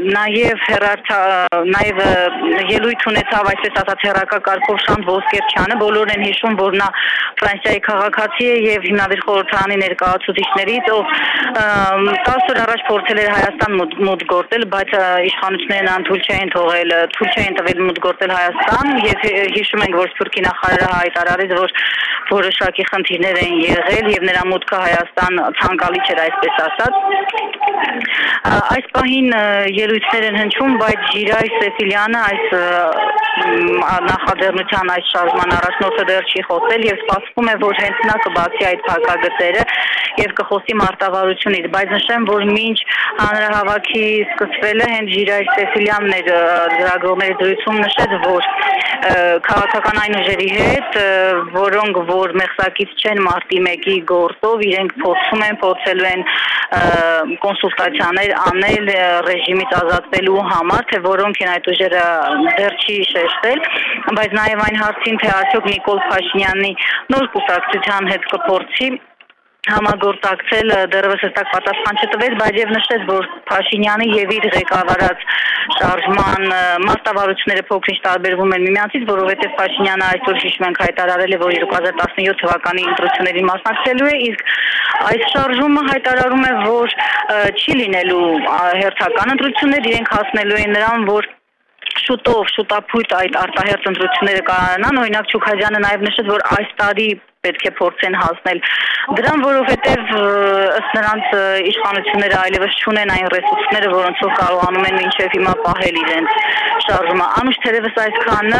S4: նաեւ ելույթ ունեցավ այսպես ասած հերակակարգով Շանթ Ոսկերչյանը, բոլորն են հիշում, որ նա Ֆրանսիայի քաղաքացի է եւ հիմնադիր խորհրդարանի ներկայացուցիչներից, ով 10 օր առաջ փորձել էր Հայաստան մուտք գործել, բայց իշխանություններն անթույլ չէին թողել, թույլ չէին տվել մուտք գործել Հայաստան եւ հիշում ենք, որ Սփյուռքի նախարարը հայտարարեց, որ որոշակի խնդիրներ են եղել եւ նրա մուտքը Հայաստան ցանկալի չէր, այսպես ասած։ Այս պահին ելույթներ են հնչում, բայց Ժիրայր Սեֆիլյանը այս նախաձեռնության այս շարժման առաջնորդը դեռ չի խոսել եւ սպասվում է, որ հենց նա կբացի այդ փակագծերը եւ կխոսի մարտավարությունից, բայց նշեմ, որ մինչ հանրահավաքի սկսվելը հենց Ժիրայր Սեֆիլյանն էր լրագրողների զրույցում նշեց, որ քաղաքական այն ուժերի հետ, որոնք որ մեղսակից չեն մարտի 1-ի գործով, իրենք փորձելու են կոնսուլտացիաներ անել ռեժիմից ազատվելու համար, թե որոնք են այդ ուժերը դեռ չի շեշտել, բայց նաև այն հարցին, թե արդյոք Նիկոլ Փաշինյանի նոր կուսակցության հետ կփորձի համագործակցել դեռևս հստակ պատասխան չտվեց, բայց եւ նշեց, որ Փաշինյանը եւ իր ղեկավարած շարժման մարտավարությունները փոքրինչ տարբերվում են միմյանցից, որովհետեւ Փաշինյանը այսօր հիշում ենք հայտարարել է, որ 2017 թվականի ընտրություններին մասնակցելու է, իսկ այս շարժումը հայտարարում է, որ չի լինելու հերթական ընտրություններ, իրենք հասնելու են նրան, որ շուտապույտ այդ արտահերթ ընտրությունները կայանան, օրինակ Չուքազյանը նաև նշեց, որ այս տարի պետք է փորձեն հասնել դրան, որովհետև ըստ նրանց իշխանությունները այլևս չունեն այն ռեսուրսները, որոնցով կարողանում են մինչև հիմա պահել իրենց շարժումը։ Անուշ թերևս այսքանը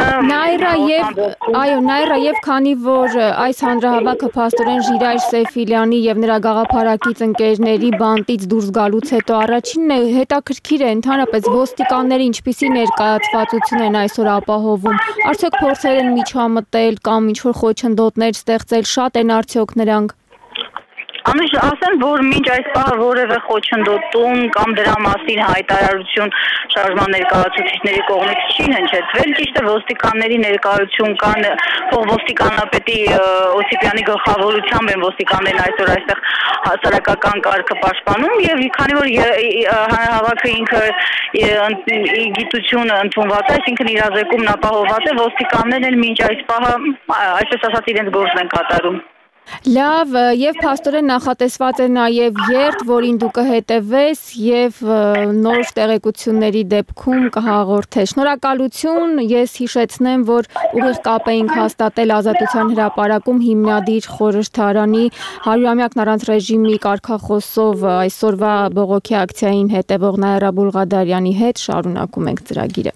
S1: Նաիրա եւ քանի որ այս հանրահավաքը փաստորեն Ժիրայր Սեֆիլյանի եւ նրա գաղափարակից ընկերների բանտից դուրս գալուց հետո առաջինն է, հետաքրքիր է ընդհանրապես ոստիկանները ինչպիսի ներկայացվածություն են այսօր ապահովում, արդյոք փորձել են միջամտել կամ ինչ որ խոչընդոտներ ստեղծել, շատ են արդյոք նրանք։
S4: Անուշ ասեմ, որ մինչ այս պահը որևէ խոչընդոտում կամ դրա մասին հայտարարություն շարժման ներկայացուցիչների կողմից չի հնչեցվել, ճիշտ է ոստիկանների ներկայություն կան, փոխոստիկանապետի Օսիպյանի գլխավորությամբ են ոստիկաններն այսօր այստեղ հասարակական կարգը պաշտպանում եւ քանի որ հանրահավաքը ինքը գիտությունը ընդունված է, այսինքն իրազեկումն ապահովված է, ոստիկաններն էլ մինչ այս պահը այսպես ասած իրենց գործն են կատարում։
S1: Լավ, եւ փաստորեն նախատեսված է նաեւ երթ, որին դու կհետևես եւ նոր տեղեկությունների դեպքում կհաղորդես։ Շնորհակալություն, ես հիշեցնեմ, որ ուղիղ կապ էինք հաստատել Ազատության հրապարակում հիմնադիր խորհրդարանի 100-ամյակն առանց ռեժիմի կարգախոսով այսօրվա բողոքի ակցիային հետևող Նաիրա Բուլղադարյանի հետ, շարունակում ենք ծրագիրը։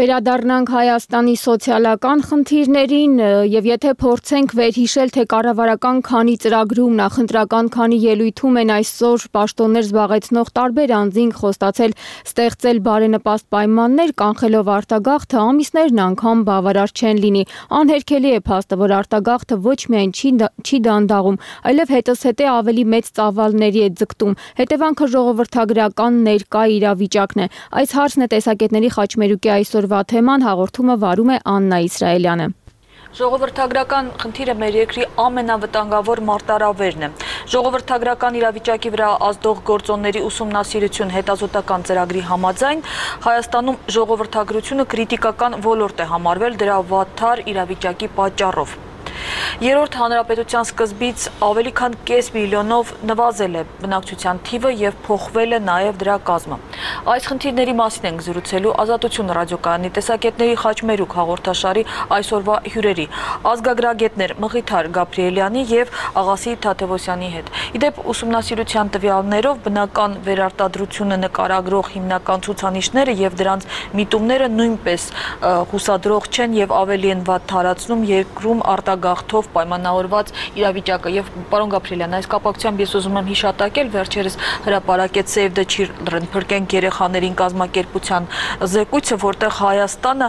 S1: Վերադառնանք Հայաստանի սոցիալական խնդիրներին եւ եթե փորձենք վերհիշել, թե կառավարական քանի ծրագրում, նախընտրական քանի ելույթում են այսօր պաշտոններ զբաղեցնող տարբեր անձինք խոստացել ստեղծել բարենպաստ պայմաններ, կանխելով արտագաղթը, ամիսներն անգամ բավարար չեն լինի։ Անհերքելի է փաստը, որ արտագաղթը ոչ միայն չի դանդաղում, այլև հետզհետե ավելի մեծ ծավալների է ձգտում։ Հետևանքը ժողովրդագրական ներկա իրավիճակն է։ Այս հարցն է տեսակետների խաչմերուկի այսօրվա թեման, հաղորդումը վարում է Աննա Իսրայելյանը։
S18: Ժողովրդագրական խնդիրը մեր երկրի ամենավտանգավոր մարտահրավերն է։ Ժողովրդագրական իրավիճակի վրա ազդող գործոնների ուսումնասիրություն հետազոտական ծրագրի համաձայն Հայաստանում ժողովրդագրությունը կրիտիկական ոլորտ է համարվել դրա վատթար իրավիճակի պատճառով։ Երրորդ հանրապետության սկզբից ավելի քան կես միլիոնով նվազել է բնակչության թիվը եւ փոխվել է նաեւ դրա կազմը։ Այս խնդիրների մասին ենք զրուցելու Ազատություն ռադիոկայանի տեսակետների խաչմերուկ հաղորդաշարի այսօրվա հյուրերի ազգագրագետներ Մղիթար Գաբրիելյանի եւ Աղասի Թաթևոսյանի հետ։ Իդեպ ուսումնասիրության տվյալներով բնական վերարտադրությունը նկարագրող հիմնական ցուցանիշները եւ դրանց միտումները նույնպես հուսադրող չեն եւ ավելի են վատթարացնում երկրում արտագաղթով պայմանավորված իրավիճակը եւ պարոն Գաբրիելյան, այս կապակցությամբ ես ուզում եմ հիշատակել վերջերս հրապարակեց Save the Children փրկենք երեխաներին կազմակերպության զեկույցը, որտեղ Հայաստանը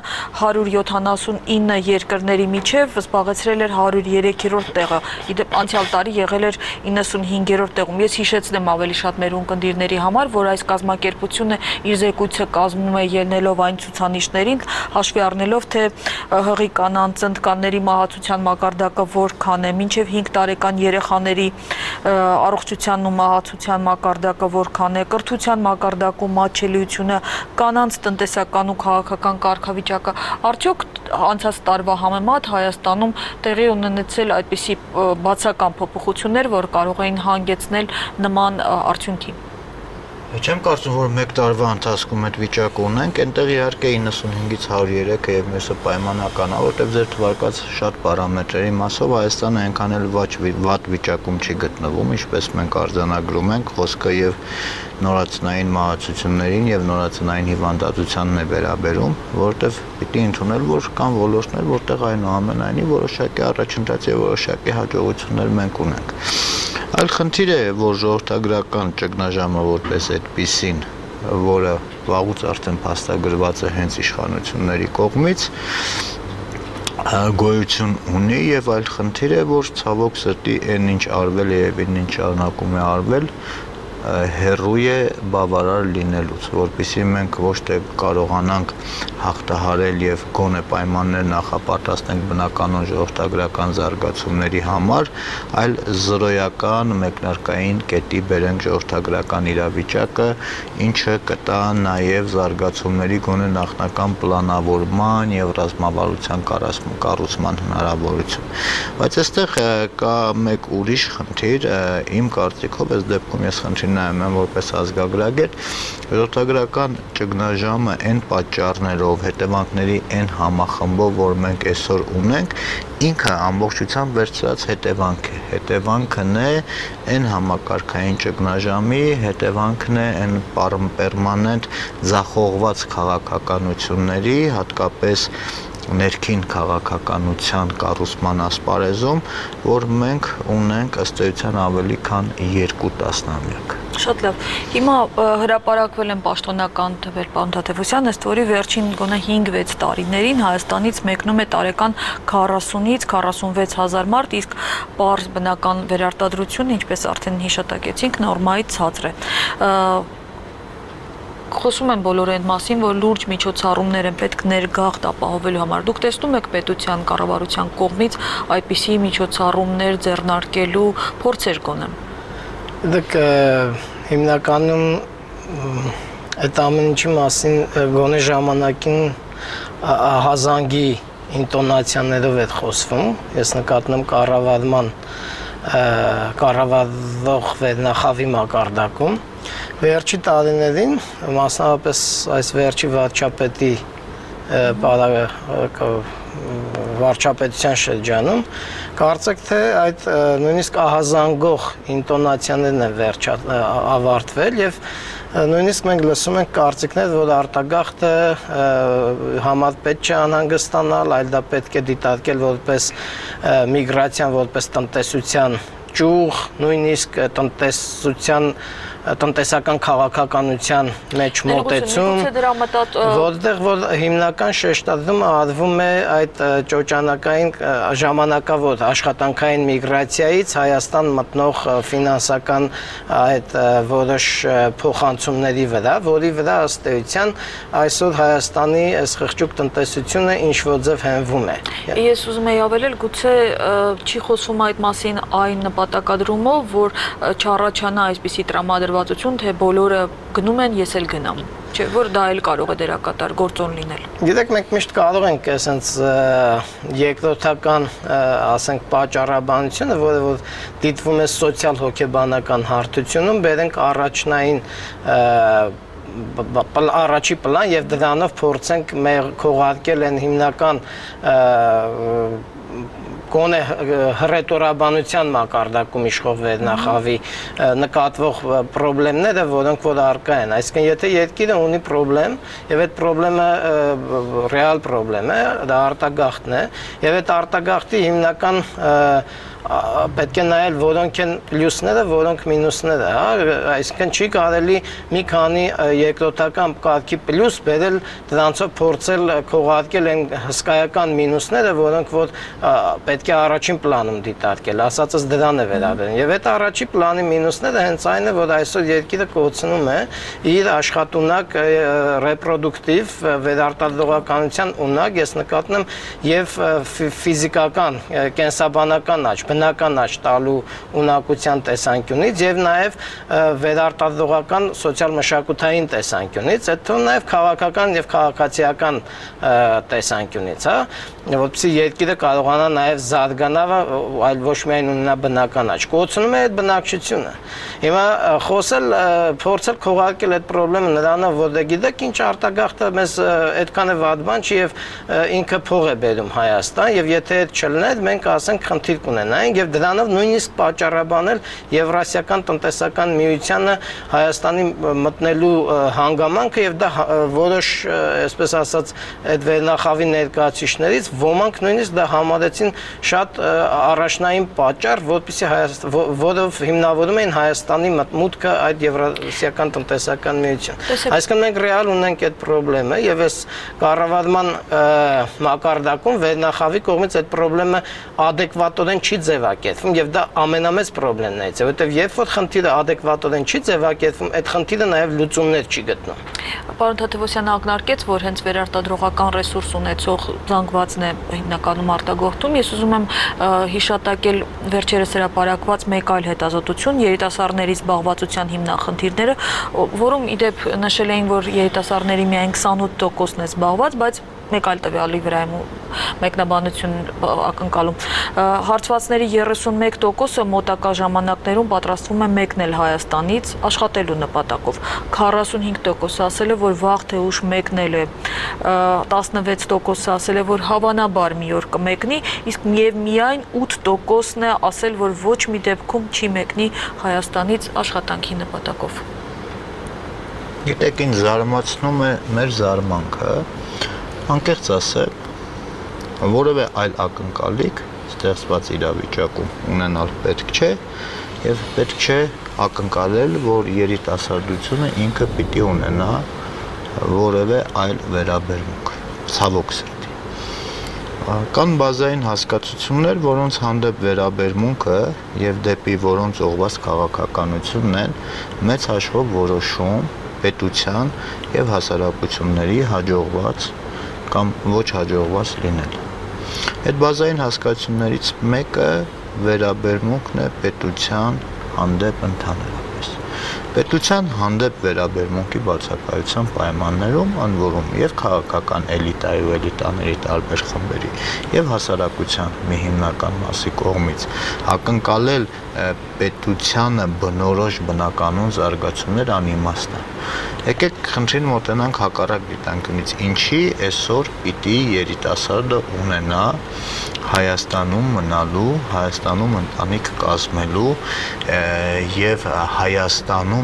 S18: 179 երկրների միջև զբաղեցրել էր 103-րդ տեղը։ Իդեպ անցյալ տարի եղել էր 95-րդ տեղում։ Ես հիշեցնեմ ավելի շատ մեր ունկնդիրների համար, որ այս կազմակերպությունը իր զեկույցը կազմում է ելնելով այն ցուցանիշներին, հաշվի առնելով թե հղի կանանց ծննդկանների մահացության մակարդակը որքան է, մինչև 5 տարեկան երեխաների առողջության ու մահացության մակարդակը որքան է, կրթության մակարդակում մատչելիությունը, կանանց տնտեսական ու քաղաքական կարգավիճակը, արդյոք անցած տարվա համեմատ Հայաստանում տեղի ունեցել այդպիսի բացական փոփոխություններ, որ կարող էին հանգեցնել նման արդյունքի։
S19: Չեմ կարծում, որ մեկ տարվա ընթացքում այդ վիճակը ունենք, այնտեղ իհարկե 95-ից 103-ը եւ մյուսը պայմանական է, որտեղ ձեր թվարկած շատ պարամետրերի մասով Հայաստանը այնքան էլ վատ վիճակում չի գտնվում, ինչպես մենք արձանագրում ենք, խոսքը եւ նորածնային մահացություններին եւ նորածնային հիվանդացությանն է վերաբերում, որտեղ պիտի ընդունել, որ կան ոլորտներ, որտեղ այնուամենայնիվ որոշակի առաջընթաց եւ որոշակի հաջողություններ մենք ունենք։ Այլ խնդիր է, որ ժողովրդագրական ճգնաժամը որպես այդպիսին, որը վաղուց արդեն փաստագրված է հենց իշխանությունների կողմից, գոյություն ունի եւ այլ խնդիր է, որ ցավոք սրտի այն ինչ արվել է եւ այն ինչ շարունակում է արվել, հեռու է բավարար լինելուց, որպեսզի մենք ոչ թե կարողանանք հաղթահարել եւ գոնե պայմաններ նախապատրաստենք բնականon ժողովրդագրական զարգացումների համար, այլ զրոյական մեկնարկային կետի բերենք ժողովրդագրական իրավիճակը, ինչը կտա նաեւ զարգացումների գոնե նախնական պլանավորման եւ ռազմավարության կառուցման հնարավորություն։ Բայց այստեղ կա մեկ ուրիշ խնդիր, իմ կարծիքով այս դեպքում ես խնդրի նայում եմ որպես ազգագրագետ, ժողովրդագրական ճգնաժամը այն պատճառներով, հետևանքների այն համախմբով, որ մենք այսօր ունենք, ինքը ամբողջությամբ վերցրած հետևանք է։ Հետևանքն է այն համակարգային ճգնաժամի, հետևանքն է այն պերմանենտ ձախողված քաղաքականությունների, հատկապես ներքին քաղաքականության կառուցման ասպարեզում, որ մենք ունենք ըստ էության ավելի քան 2 տասնամյակ։
S18: Շատ լավ։ Հիմա հրապարակվել են պաշտոնական թվեր, պարոն Թաթևոսյան, ըստ որի վերջին գոնե 5-6 տարիներին Հայաստանից մեկնում է տարեկան 40-ից 46,000 մարդ, իսկ պարզ բնական վերարտադրությունը, ինչպես արդեն հիշատակեցինք, նորմայից ցածր է։ Խոսում են բոլորը այն մասին, որ լուրջ միջոցառումներ են պետք ներգաղթ ապահովելու համար։ Դուք տեսնում եք պետության կառավարության կողմից այդպիսի միջոցառումներ ձեռնարկելու փորձեր գոնե։
S20: Դուք հիմնականում այդ ամեն ինչի մասին գոնե ժամանակին հազանգի ինտոնացիաներով է խոսվում։ Ես նկատնում կառավարող վերնախավի մակարդակում։ Վերջի տարիներին, մասնավորապես այս վերջի վարչապետի վարչապետության շրջանում, կարծեք թե այդ նույնիսկ ահազանգող ինտոնացիաներն են ավարտվել եւ նույնիսկ մենք լսում ենք կարծիքներ, որ արտագաղթը համապետք չէ անհանգստանալ, այլ դա պետք է դիտարկել որպես միգրացիան, որպես տնտեսության ճյուղ, նույնիսկ տնտեսական քաղաքականության մեջ մոտեցում, որտեղ որ հիմնական շեշտադրումը արվում է այդ ճոճանակային ժամանակավոր աշխատանքային միգրացիայից Հայաստան մտնող ֆինանսական այդ որոշ փոխանցումների վրա, որի վրա ըստ էության այսօր Հայաստանի այս խղճուկ տնտեսությունը ինչ-որ ձև հենվում է։
S18: Ես ուզում եի ավելել, գուցե չի խոսվում այդ մասին այն նպատակադրումով, որ չառաջանա այսպիսի տրամադրվածություն, թե բոլորը գնում են, ես էլ գնամ, չէ, որ դա էլ կարող է դերակատար գործոն լինել։
S20: Գիտեք, մենք միշտ կարող ենք այսպես երկրորդական, ասենք, պատճառաբանությունը, որը որ դիտվում է սոցիալ հոգեբանական հարթությունում, բերենք առաջնային առաջի պլան եւ դրանով փորձենք քողարկել են հիմնական գոնե հռետորաբանության մակարդակում իշխող վերնախավի նկատվող խնդիրները, որոնք որ առկա են։ Այսինքն, եթե երկիրը ունի խնդրեմ, եւ այդ խնդրեմը ռեալ խնդրեմ է, դա արտագաղթն է, եւ այդ արտագաղթի հիմնական պետք է նայել որոնք են պլյուսները, որոնք մինուսները, հա, այսինքն չի կարելի մի քանի երկրորդական կարգի պլյուս բերել դրանցով փորձել քողարկել են հսկայական մինուսները, որոնք որ պետք է առաջին պլանում դիտարկել, ասածս դրան է վերաբերում։ Եվ այդ առաջի պլանի մինուսները հենց այն է, որ այսօր երկիրը կորցնում է իր աշխատունակ ռեպրոդուկտիվ վերարտադրողականության ունակ, ես նկատնում եւ ֆիզիկական, կենսաբանական աճ, բնական աճ տալու ունակության տեսանկյունից եւ նաեւ վերարտադրողական սոցիալ-մշակութային տեսանկյունից, այդ թվում նաեւ քաղաքական եւ քաղաքացիական տեսանկյունից, հա, որպեսզի երկիրը կարողանա նաեւ զարգանալ, այլ ոչ միայն ունենա բնական աճ։ Կոչնում է այդ բնակչությունը։ Հիմա փորձել քողարկել այդ խնդրեմը նրանով, որ գիտեք ինչ արտագաղթը մեզ այդքան է վատ բան չի եւ ինքը փող է բերում Հայաստան եւ եթե այդ չլներ, մենք ասենք խնդիր կունենայինք եւ դրանով նույնիսկ պատճառաբանել Եվրասիական տնտեսական միությանը Հայաստանի մտնելու հանգամանքը եւ դա որոշ, այսպես ասած, այդ վերնախավի ներկայացուցիչներից ոմանք նույնիսկ դա համարեցին շատ առաջնային պատճառ, որով հիմնավորում են Հայաստանի մտմունքը այդ Եվրասիական տնտեսական միություն։ Այսինքն մենք ռեալ ունենք այդ խնդրեմը եւ այս կառավարման մակարդակում վերնախավի կողմից այդ խնդրեմը adekvatորեն չի ձևակերպվում եւ դա ամենամեծ խնդիրներից է, որովհետեւ երբ որ խնդիրը adekvatորեն չի ձևակերպվում, այդ խնդիրը նաեւ լուծումներ չի գտնում։
S18: Պարոն Թադևոսյանը ակնարկեց, որ հենց վերարտադրողական ռեսուրս ունեցող զանգվածն է հիմնականում արտագործում։ Ես ուզում եմ հիշատակել վերջերս հրապարակված մեկ այլ հետազոտություն երիտասարդների զբաղվածության հիմնախնդիրները, որում իդեպ նշել էին, որ երիտասարդների միայն 28%-ն է զբաղված, բայց մեկ այլ տվյալի վրա եմ մեկնաբանություն ակնկալում։ Հարցվածների 31%-ը մոտակա ժամանակներում պատրաստվում է մեկնել Հայաստանից աշխատելու նպատակով։ 45%-ը ասել է, որ վաղ թե ուշ մեկնել է, 16%-ը ասել է, որ հավանաբար մի օր կմեկնի, իսկ միայն 8%-ն է ասել, որ ոչ մի դեպքում չի մեկնի Հայաստանից աշխատանքի նպատակով։
S19: Գիտեք, ինձ զարմացնում է մեր զարմանքը, անկեղծ ասել, որևէ այլ ակնկալիք ստեղծված իրավիճակում ունենալ պետք չէ եւ պետք չէ ակնկալել, որ երիտասարդությունը ինքը պիտի ունենա որևէ այլ վերաբերմունք, ցավոք սրտի։ Կան բազային հասկացություններ, որոնց հանդեպ վերաբերմունքը եւ դեպի որոնց ուղղված քաղաքականությունն են մեծ հաշվով որոշում պետության եւ հասարակությունների հաջողված կամ ոչ հաջողված լինել։ Այդ բազային հասկացություններից մեկը վերաբերմունքն է պետության հանդեպ ընդհանրապես։ Պետության հանդեպ վերաբերմունքի բացակայության պայմաններում, ընդ որում եւ քաղաքական էլիտայի ու էլիտաների տարբեր խմբերի եւ հասարակության մի հիմնական մասի կողմից ակնկալել պետությանը բնորոշ բնականոն զարգացումներ անիմաստ է։ Եկեք խնդրին մոտենանք հակառակ դիտանկյունից, ինչի այսօր պիտի երիտասարդը ունենա Հայաստանում մնալու, Հայաստանում ընտանիք կազմելու եւ Հայաստանում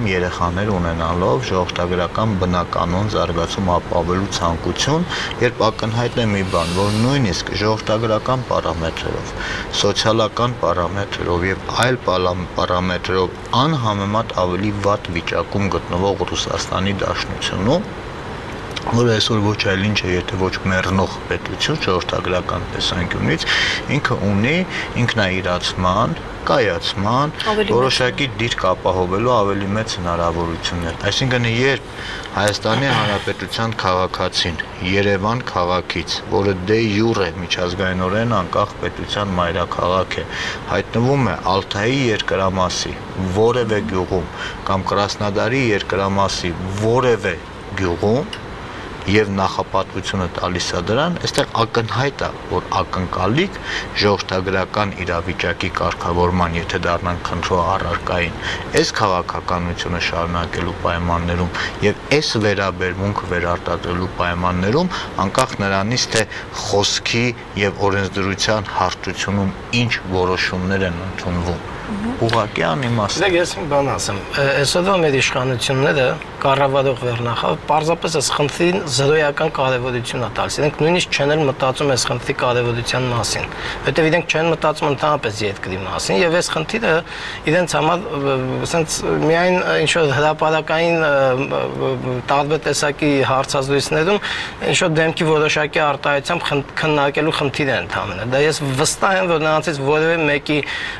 S19: կամ երեխաներ ունենալով ժողովրդագրական բնականոն զարգացում ապահովելու ցանկություն, երբ ակնհայտ է մի բան, որ նույնիսկ ժողովրդագրական պարամետրերով, սոցիալական պարամետրերով եւ այլ պարամետրերով անհամեմատ ավելի վատ վիճակում գտնվող Ռուսաստանի Դաշնությունում, որ այսօր ոչ այլ ինչ է, եթե ոչ մեռնող պետություն ժողովրդագրական տեսանկյունից, ինքը ունի ինքնաիրացման, կայացման, որոշակի դիրք ապահովելու ավելի մեծ հնարավորություններ։ Այսինքն, երբ Հայաստանի Հանրապետության քաղաքացին Երևան քաղաքից, որը դե յուրե միջազգայինորեն անկախ պետության մայրաքաղաք է, հայտնվում է Ալթայի երկրամասի որևէ գյուղում կամ Կրասնոդարի երկրամասի որևէ գյուղում եւ նախապատվությունը տալիս է դրան, այստեղ ակնհայտ է, որ ակնկալիք ժողովրդագրական իրավիճակի կարգավորման, եթե դառնանք քննչող առարկային, այս քաղաքականությունը շարունակելու պայմաններում եւ այս վերաբերմունքը վերարտադրելու պայմաններում, անկախ նրանից, թե խոսքի եւ օրենսդրության հարթությունում ինչ որոշումներ են ընդունվում, ուղղակի անիմաստ։
S20: Դե ես մի բան ասեմ, այսօրվա մեր իշխանությունները կառավարող վերնախավ պարզապես այս խնդրին զրոյական կարևորություն է տալիս։ Իրենք նույնիսկ չեն էլ մտածում այս խնդրի կարևորության մասին, որտեղ իրենք չեն մտածում ընդհանրապես երկրի մասին, եւ այս խնդիրը իրենց համար ասենց միայն ինչ որ հրապարակային տարբեր տեսակի հարցազրույցներում ինչ որ դեմքի որոշակի արտահայտությամբ քննարկելու խնդիր է ընդհանրապես։ Դա ես վստահ եմ, որ նրանցից որևէ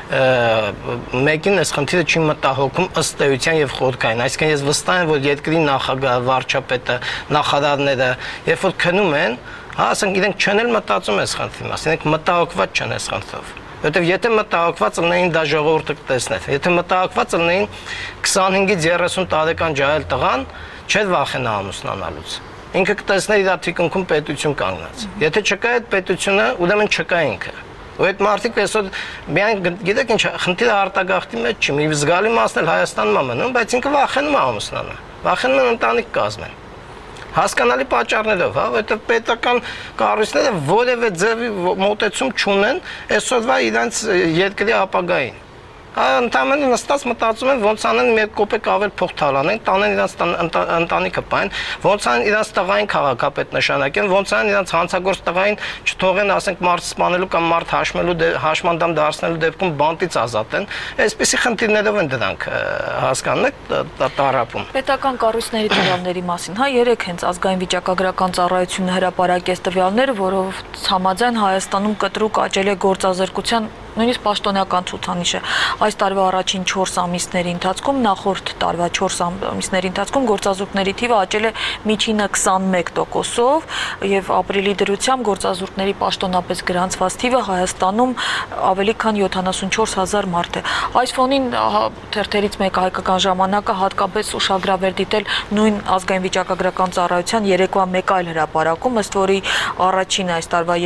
S20: մեկին այս խնդիրը չի մտահոգում ըստ էության եւ խորքային։ Այսինքն ես վստահ եմ, որ երկրի նախագահը, վարչապետը, նախարարները, երբ որ քնում են, ասենք իրենք չեն էլ մտածում այս խնդրի մասին, իրենք մտահոգված չեն այս խնդրով։ Որտեւ եթե մտահոգված լինեին, դա ժողովուրդը կտեսներ։ Եթե մտահոգված լինեին 25-ից 30 տարեկան ջահել տղան, չէր վախենա ամուսնանալուց։ Ինքը կտեսներ իր թիկունքում պետություն կանգնած։ Եթե չկա այդ պետությունը, ուրեմն չկա ինքը։ Ու այդ մարդիկ այսօր միայն գիտեք ինչ խնդիրը արտագաղթի մեջ չի, մի զգալի մասն էլ Հայաստանում է մնում, բայց ինքը վախենում է ամուսնանալ, վախենում է ընտանիք կազմել։ Հասկանալի պատճառներով, հա, որովհետև պետական կառույցները որևէ ձևի մոտեցում չունեն այսօրվա իրենց երկրի ապագային։ Ընդամենը նստած մտածում են ոնց անեն մի կոպեկ ավել փող թալանեն, տանեն իրենց ընտանիքը պայն, ոնց անեն իրենց տղային քաղաքապետ նշանակեն, ոնց անեն իրենց հանցագործ տղային չթողեն, ասենք, մարդ սպանելու կամ մարդ հաշմանդամ դարձնելու դեպքում բանտից ազատեն։ Այսպիսի խնդիրներով են դրանք, հասկանում եք, տարապում։
S18: Պետական կառույցների տվյալների մասին, հա, երեք հենց ազգային վիճակագրական ծառայությունը հրապարակեց տվյալներ, որով համաձայն Հայաստանում կտրուկ աճել է գործազրկության նույնիսկ պաշտոնական ցուցանիշը այս տարվա առաջին 4 ամիսների ընթացքում նախորդ տարվա 4 ամիսների ընթացքում գործազուրկների թիվը աճել է միջինը 21%-ով եւ ապրիլի դրությամբ գործազուրկների պաշտոնապես գրանցված թիվը Հայաստանում ավելի քան 74000 մարդ է։ Այս ֆոնին թերթերից մեկը Հայկական ժամանակը հատկապես ուշագրավ էր դիտել նույն ազգային վիճակագրական ծառայության երեկվա մեկ այլ հրապարակում, ըստ որի առաջին այս տարվա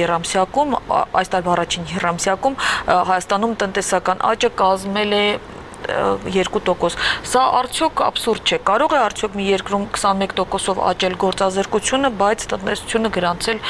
S18: առաջին եռամսյակում Հայաստանում տնտեսական աճը կազմել է 2%։ Սա արդյոք աբսուրդ չէ։ Կարող է արդյոք մի երկրում 21%-ով աճել գործազրկությունը, բայց տնտեսությունը գրանցել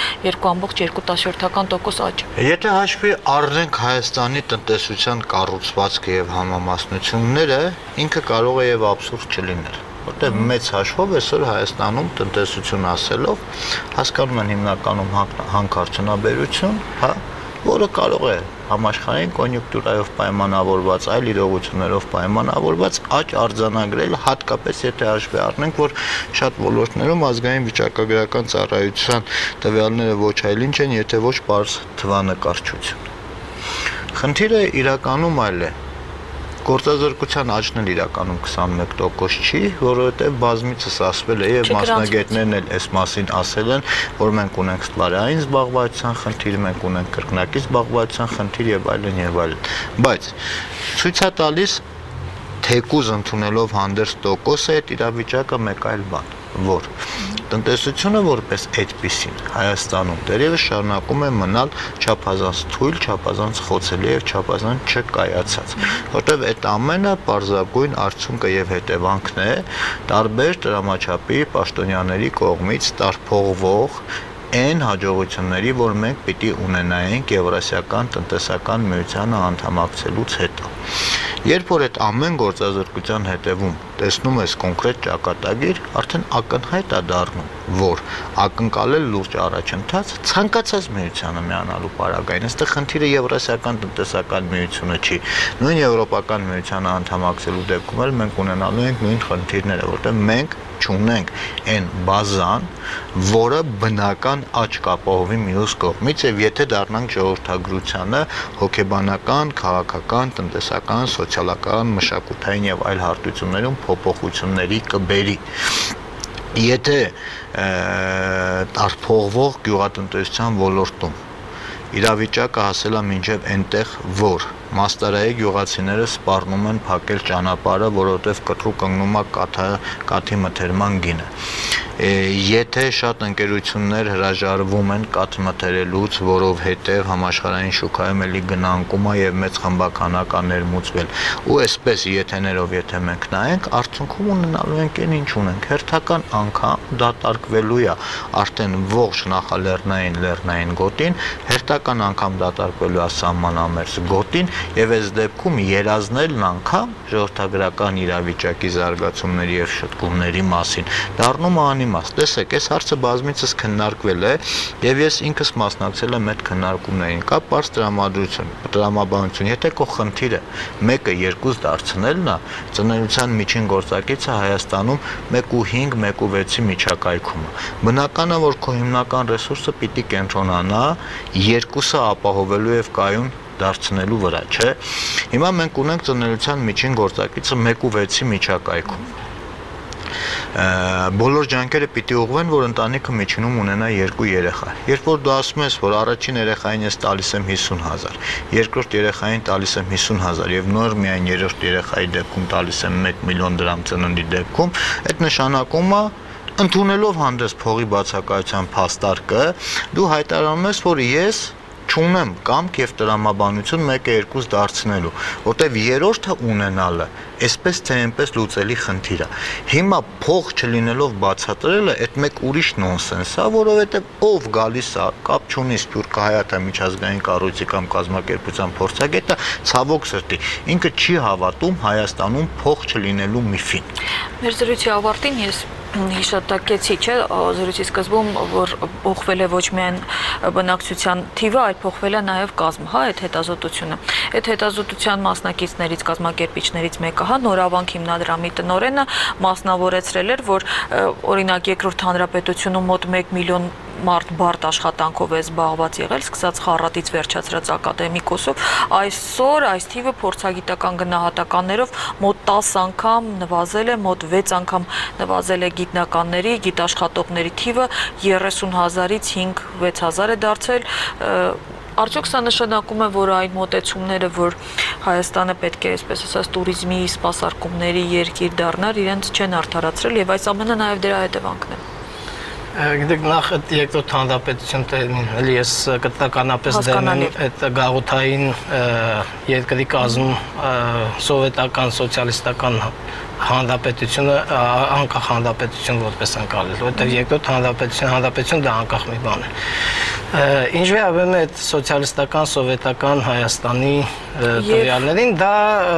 S18: 2.2% աճ։
S19: Եթե հաշվի առնենք Հայաստանի տնտեսության կառուցվածքը եւ համամասնությունները, ինքը կարող է եւ աբսուրդ չլինել։ Որտեղ մեծ հաշվով այսօր Հայաստանում տնտեսություն ասելով հասկանում են հիմնականում հանքարդյունաբերություն, հա, որը կարող է համաշխարհային կոնյունկտուրայով պայմանավորված, այլ իրողություններով պայմանավորված աճ արձանագրել, հատկապես եթե հաշվի առնենք, որ շատ ոլորտներում ազգային վիճակագրական ծառայության տվյալները ոչ այլ ինչ են, եթե ոչ պարզ թվանկարչություն։ Խնդիրը իրականում այլ է։ Գործազրկության աճն էլ իրականում 21% չի, որովհետև բազմիցս ասվել է եւ մասնագետներն էլ այս մասին ասել են, որ մենք ունենք ստվարային զբաղվածության խնդիր, մենք ունենք կրկնակի զբաղվածության խնդիր եւ այլն եւ այլն։ Բայց ցույց է տալիս թեկուզ ընդունելով հանդերձ տոկոսը այդ իրավիճակը մեկ այլ բան, որ տնտեսությունը որպես այդպիսին Հայաստանում դեռևս շարունակում է մնալ չափազանց թույլ, չափազանց խոցելի եւ չափազանց չկայացած, որտեղ այդ ամենը պարզագույն արդյունքը եւ հետևանքն է տարբեր դրամաչափի պաշտոնյաների կողմից տարփողվող այն հաջողությունների, որ մենք պիտի ունենայինք Եվրասիական տնտեսական միությանը անդամակցելուց հետո։ Երբ որ այդ ամեն գործազրկության հետևում տեսնում ես կոնկրետ ճակատագիր, արդեն ակնհայտ է դառնում, որ ակնկալել լուրջ առաջընթաց ցանկացած միությանը միանալու պարագային։ Այստեղ խնդիրը Եվրասիական տնտեսական միությունը չի։ Նույն Եվրոպական միությանը անդամակցելու դեպքում էլ մենք ունենալու ենք նույն խնդիրները, որտեղ մենք չունենք այն բազան, որը բնական աճ կապահովի մյուս կողմից, եւ եթե դառնանք ժողովրդագրությանը հոգեբանական, քաղաքական, տնտեսական, սոցիալական, մշակութային եւ այլ հարթություններում փոփոխությունների կբերի։ Եթե տարփողվող գյուղատնտեսության ոլորտում իրավիճակը հասել է մինչև այնտեղ, որ մաստարայի գյուղացիները սպառնում են փակել ճանապարհը, որովհետև կտրուկ ընկնում է կաթի մթերման գինը։ Եթե շատ ընկերություններ հրաժարվում են կաթ մթերելուց, որովհետև համաշխարհային շուկայում էլի գնանկում է եւ մեծ խմբականակ է ներմուծվել, ու այսպես եթեներով եթե մենք նայենք, արդյունքում ունենալու ենք այն ինչ ունենք, հերթական անգամ դատարկվելու է արդեն ողջ նախալեռնային գոտին, հերթական անգամ դատարկվելու է սահմանամերձ գոտին, եւ այս դեպքում երազնելն անգամ ժողովրդագրական իրավիճակի զարգացումների եւ շտկումների մասին դառնում է անիմաստ։ Տեսեք, այս հարցը բազմիցս քննարկվել է եւ ես ինքս մասնակցել եմ այդ քննարկումներին։ Կա պարզ տրամաբանություն, եթե քո խնդիրը 1-ը 2 դարձնելն է, ծնելիության միջին գործակիցը Հայաստանում 1.5, 1.6-ի միջակայքում է։ Բնական է, որ քո հիմնական ռեսուրսը պիտի կենտրոնանա 2-ը ապահովելու եւ կայուն դարձնելու վրա, չէ։ Հիմա մենք ունենք ծնելիության միջին գործակիցը 1.6-ի միջակայքում։ Բոլոր ջանքերը պիտի ուղղվեն, որ ընտանիքը միջինում ունենա 2 երեխա։ Երբ որ դու ասում ես, որ առաջին երեխային ես տալիս եմ 50,000, երկրորդ երեխային տալիս եմ 50,000 եւ նոր միայն երրորդ երեխայի դեպքում տալիս եմ 1 միլիոն դրամ ծննդի դեպքում, այդ նշանակում է ընդունելով հանդես փողի բացակայության փաստարկը, դու հայտարարում ես, որ ես չունեմ կամք եւ տրամաբանություն 1-2 դարձնելու, որտեվ երրորդը ունենալը այսպես թե այնպես լուծելի խնդիր է։ Հիմա փող չլինելով բացատրելը այդ մեկ ուրիշ նոնսենս է, որովհետեւ ով գալիս է, կապ չունի Սփյուռքահայատը միջազգային կառույցի կամ կազմակերպության փորձագետը, ցավոք սրտի, ինքը չի հավատում Հայաստանում փող չլինելու միֆին։
S18: Մեր զրույցի ավարտին ես հիշատակեցի, չէ, զրույցի սկզբում, որ փոխվել է ոչ միայն բնակչության թիվը, այլ փոխվել է նաև կազմը, հա, այդ հետազոտությունը։ Այդ հետազոտության մասնակիցներից, կազմակերպիչներից մեկը, հա, Նորավանք հիմնադրամի տնօրենը մասնավորեցրել էր, որ օրինակ Երկրորդ հանրապետությունում մոտ 1 միլիոն մարդ բարդ աշխատանքով է զբաղված եղել, սկսած խառատից վերջացրած ակադեմիկոսով, այսօր այս թիվը փորձագիտական գնահատականներով մոտ 10 անգամ նվազել է, մոտ 6 անգամ նվազել է գիտնականների, գիտաշխատողների թիվը 30,000-ից 5-6,000 է դարձել։ Արդյոք սա նշանակում է, որ այն մոտեցումները, որ Հայաստանը պետք է, այսպես ասած, туриզմի, սպասարկումների երկիր դառնար, իրենց չեն արդարացրել եւ այս ամենը նաեւ դրա հետևանքն է։
S20: Գիտեք, նախ այդ երկրորդ հանրապետություն տերմին, էլի ես կտականապես դեմ եմ այդ գաղութային երկրի կազմում սովետական, սոցիալիստական հանրապետությունը անկախ հանրապետություն որպես ընկալել, որտեղ երկրորդ հանրապետություն դա անկախ մի բան է։ Ինչ վերաբերում է այդ սոցիալիստական, սովետական Հայաստանի տվյալներին, դա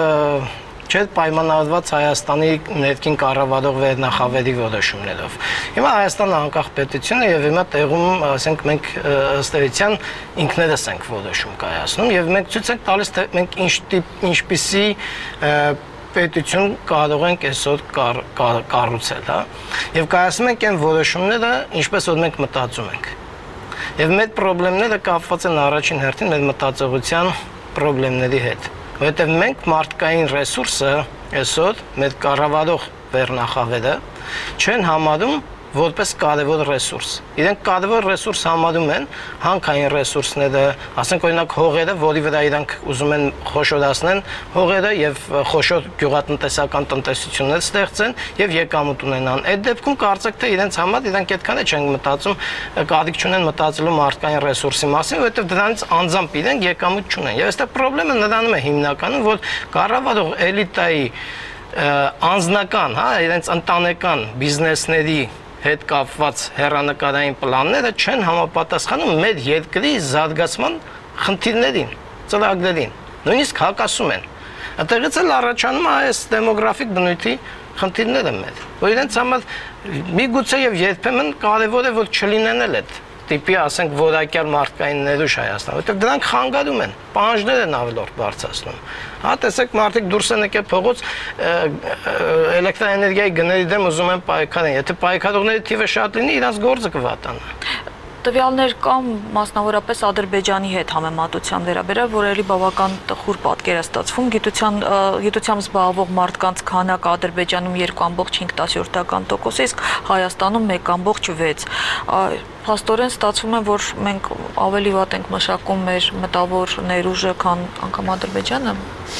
S20: չէ պայմանավորված Հայաստանի ներքին կառավարող վերնախավերի որոշումներով։ Հիմա Հայաստանը անկախ պետություն է եւ հիմա տեղում, ասենք, մենք ըստ էության ինքներս ենք որոշում կայացնում եւ մենք ցույց ենք տալիս, թե մենք ինչպիսի պետություն կարող ենք այսօր կառուցել, հա։ Եվ կայացնում ենք այն որոշումները, ինչպես որ մենք մտածում ենք։ Եվ մեր խնդիրները կապված են առաջին հերթին մեր մտածողության խնդիրների հետ։ Որովհետև մենք մարդկային ռեսուրսը այսօր մեր կառավարող վերնախավերը չեն համարում որպես կարևոր ռեսուրս։ Իրենք կարևոր ռեսուրս համարում են հանքային ռեսուրսները, ասենք օրինակ հողերը, որի վրա իրանք ուզում են խոշորացնեն հողերը եւ խոշոր գյուղատնտեսական տնտեսություններ ստեղծեն եւ եկամուտ ունենան։ Այդ դեպքում կարծեք թե իրենց համար իրանք այդքան չեն մտածում, կարիք չունեն մտածելու մարդկային ռեսուրսի մասին, որովհետեւ դրանից անձամբ իրենք եկամուտ չունեն։ Եվ այստեղ խնդրեմը նրանում է հիմնականում, որ կառավարող էլիտայի անձնական, հա, իրենց ընտանեկան բիզնեսների հետ կապված հեռանկարային պլանները չեն համապատասխանում մեր երկրի զարգացման խնդիրներին, ծրագրերին, նույնիսկ հակասում են։ Այդտեղից էլ առաջանում է այս դեմոգրաֆիկ բնույթի խնդիրները մեր։ Որ իրենց համար միգուցե եւ երբեմն կարեւոր է որ չլինեն այդ տիպի ասենք որակյալ մարդկային ներուժ Հայաստան, որտեղ դրանք խանգարում են, պահանջներ են ավելորդ բարձրացնում։ Հա տեսեք մարդիկ դուրս են եկել փողոց էլեկտրաէներգիայի գների դեմ ուզում են պայքարեն, եթե պայքարողների թիվը շատ լինի, իրանց գործը կվատանա։
S18: Տվյալներ կան մասնավորապես Ադրբեջանի հետ համեմատության վերաբերյալ, որերի բավական տխուր պատկեր է ստացվում։ Գիտությամբ զբաղվող մարդկանց քանակը Ադրբեջանում 2.5%, իսկ Հայաստանում 1.6%։ Փաստորեն ստացվում է, որ մենք ավելի վատ ենք մշակում մեր մտավոր ներուժը, քան անգամ Ադրբեջանը։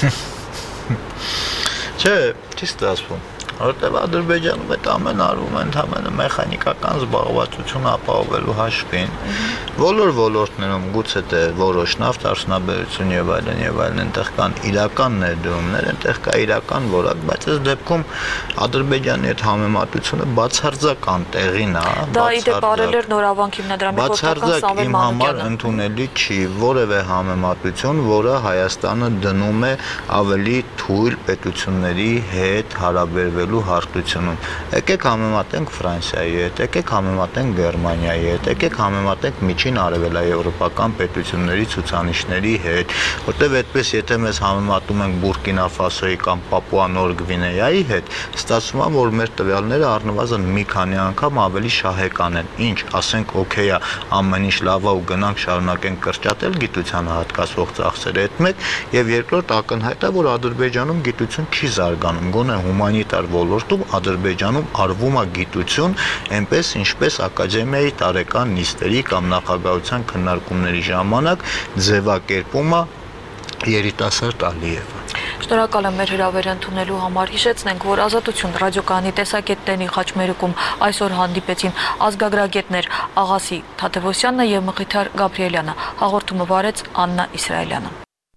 S19: Չէ, չի ստացվում։ Որտեղ Ադրբեջանում այդ ամեն արվում է ընդհանրապես մեխանիկական զբաղվածություն ապահովելու հաշվին, բոլոր ոլորտներում գուցե թե որոշ նավթարդյունաբերություն եւ այլն, այնտեղ կան իրական ներդրումներ, այնտեղ կա իրական որակ, բայց այս դեպքում Ադրբեջանի հետ համեմատությունը բացարձական տեղին է,
S18: դա իդեպ արել էր Նորավանք հիմնադրամի գործական Սամվել Մանուկյանը։
S19: Իմ համար ընդունելի չի որևէ համեմատություն, որը Հայաստանը դնում է ավելի թույլ պետությունների հետ հարաբերվելու հարթությունում։ Եկեք համեմատենք Ֆրանսիայի հետ, եկեք համեմատենք Գերմանիայի հետ, եկեք համեմատենք միջին արևելաեվրոպական պետությունների ցուցանիշների հետ, որտեղ այդպես եթե մեզ համեմատում ենք Բուրկինա Ֆասոյի կամ Պապուա Նոր Գվինեայի հետ, ստացվում է, որ մեր տվյալները առնվազն մի քանի անգամ ավելի շահեկան են։ Ինչ, ասենք, օքեյ է, ամեն ինչ լավ է ու գնանք շարունակենք կրճատել գիտությանը հատկացվող ծախսերը, այդ մեկ, եւ երկրորդ ակնհայտ է, որ Ադրբեջանում գիտություն չի զարգանում, գոնե հումանիտար ոլորտում Ադրբեջանում արվում է գիտություն, այնպես ինչպես ակադեմիայի տարեկան նիստերի կամ նախագահության քննարկումների ժամանակ ձևակերպում է երիտասարդ Ալիևը։
S18: Շնորհակալ եմ մեր հրավերը ընդունելու համար։ Հիշեցնենք, որ Ազատություն ռադիոկայանի տեսակետների խաչմերուկում այսօր հանդիպեցին ազգագրագետներ Աղասի Թադևոսյանը եւ Մխիթար Գաբրիելյանը։ Հաղորդումը վարեց Աննա Իսրայելյանը։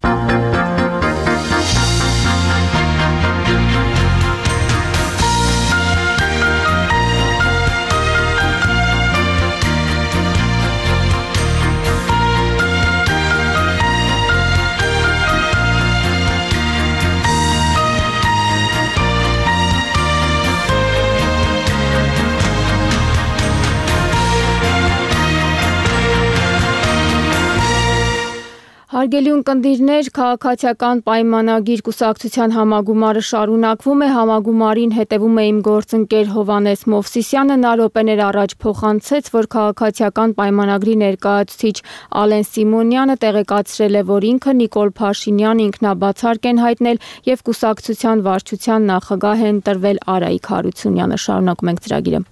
S1: Հարգելի ունկնդիրներ, քաղաքացիական պայմանագիր կուսակցության համագումարը շարունակվում է, համագումարին հետևում է իմ գործընկեր Հովանես Մովսիսյանը, նա րոպեներ առաջ փոխանցեց, որ քաղաքացիական պայմանագրի ներկայացուցիչ Ալեն Սիմոնյանը տեղեկացրել է, որ ինքը Նիկոլ Փաշինյանը ինքնաբացարկ են հայտնել եւ կուսակցության վարչության նախագահ են տրվել Արայիկ Հարությունյանը։ Շարունակում ենք ծրագիրը։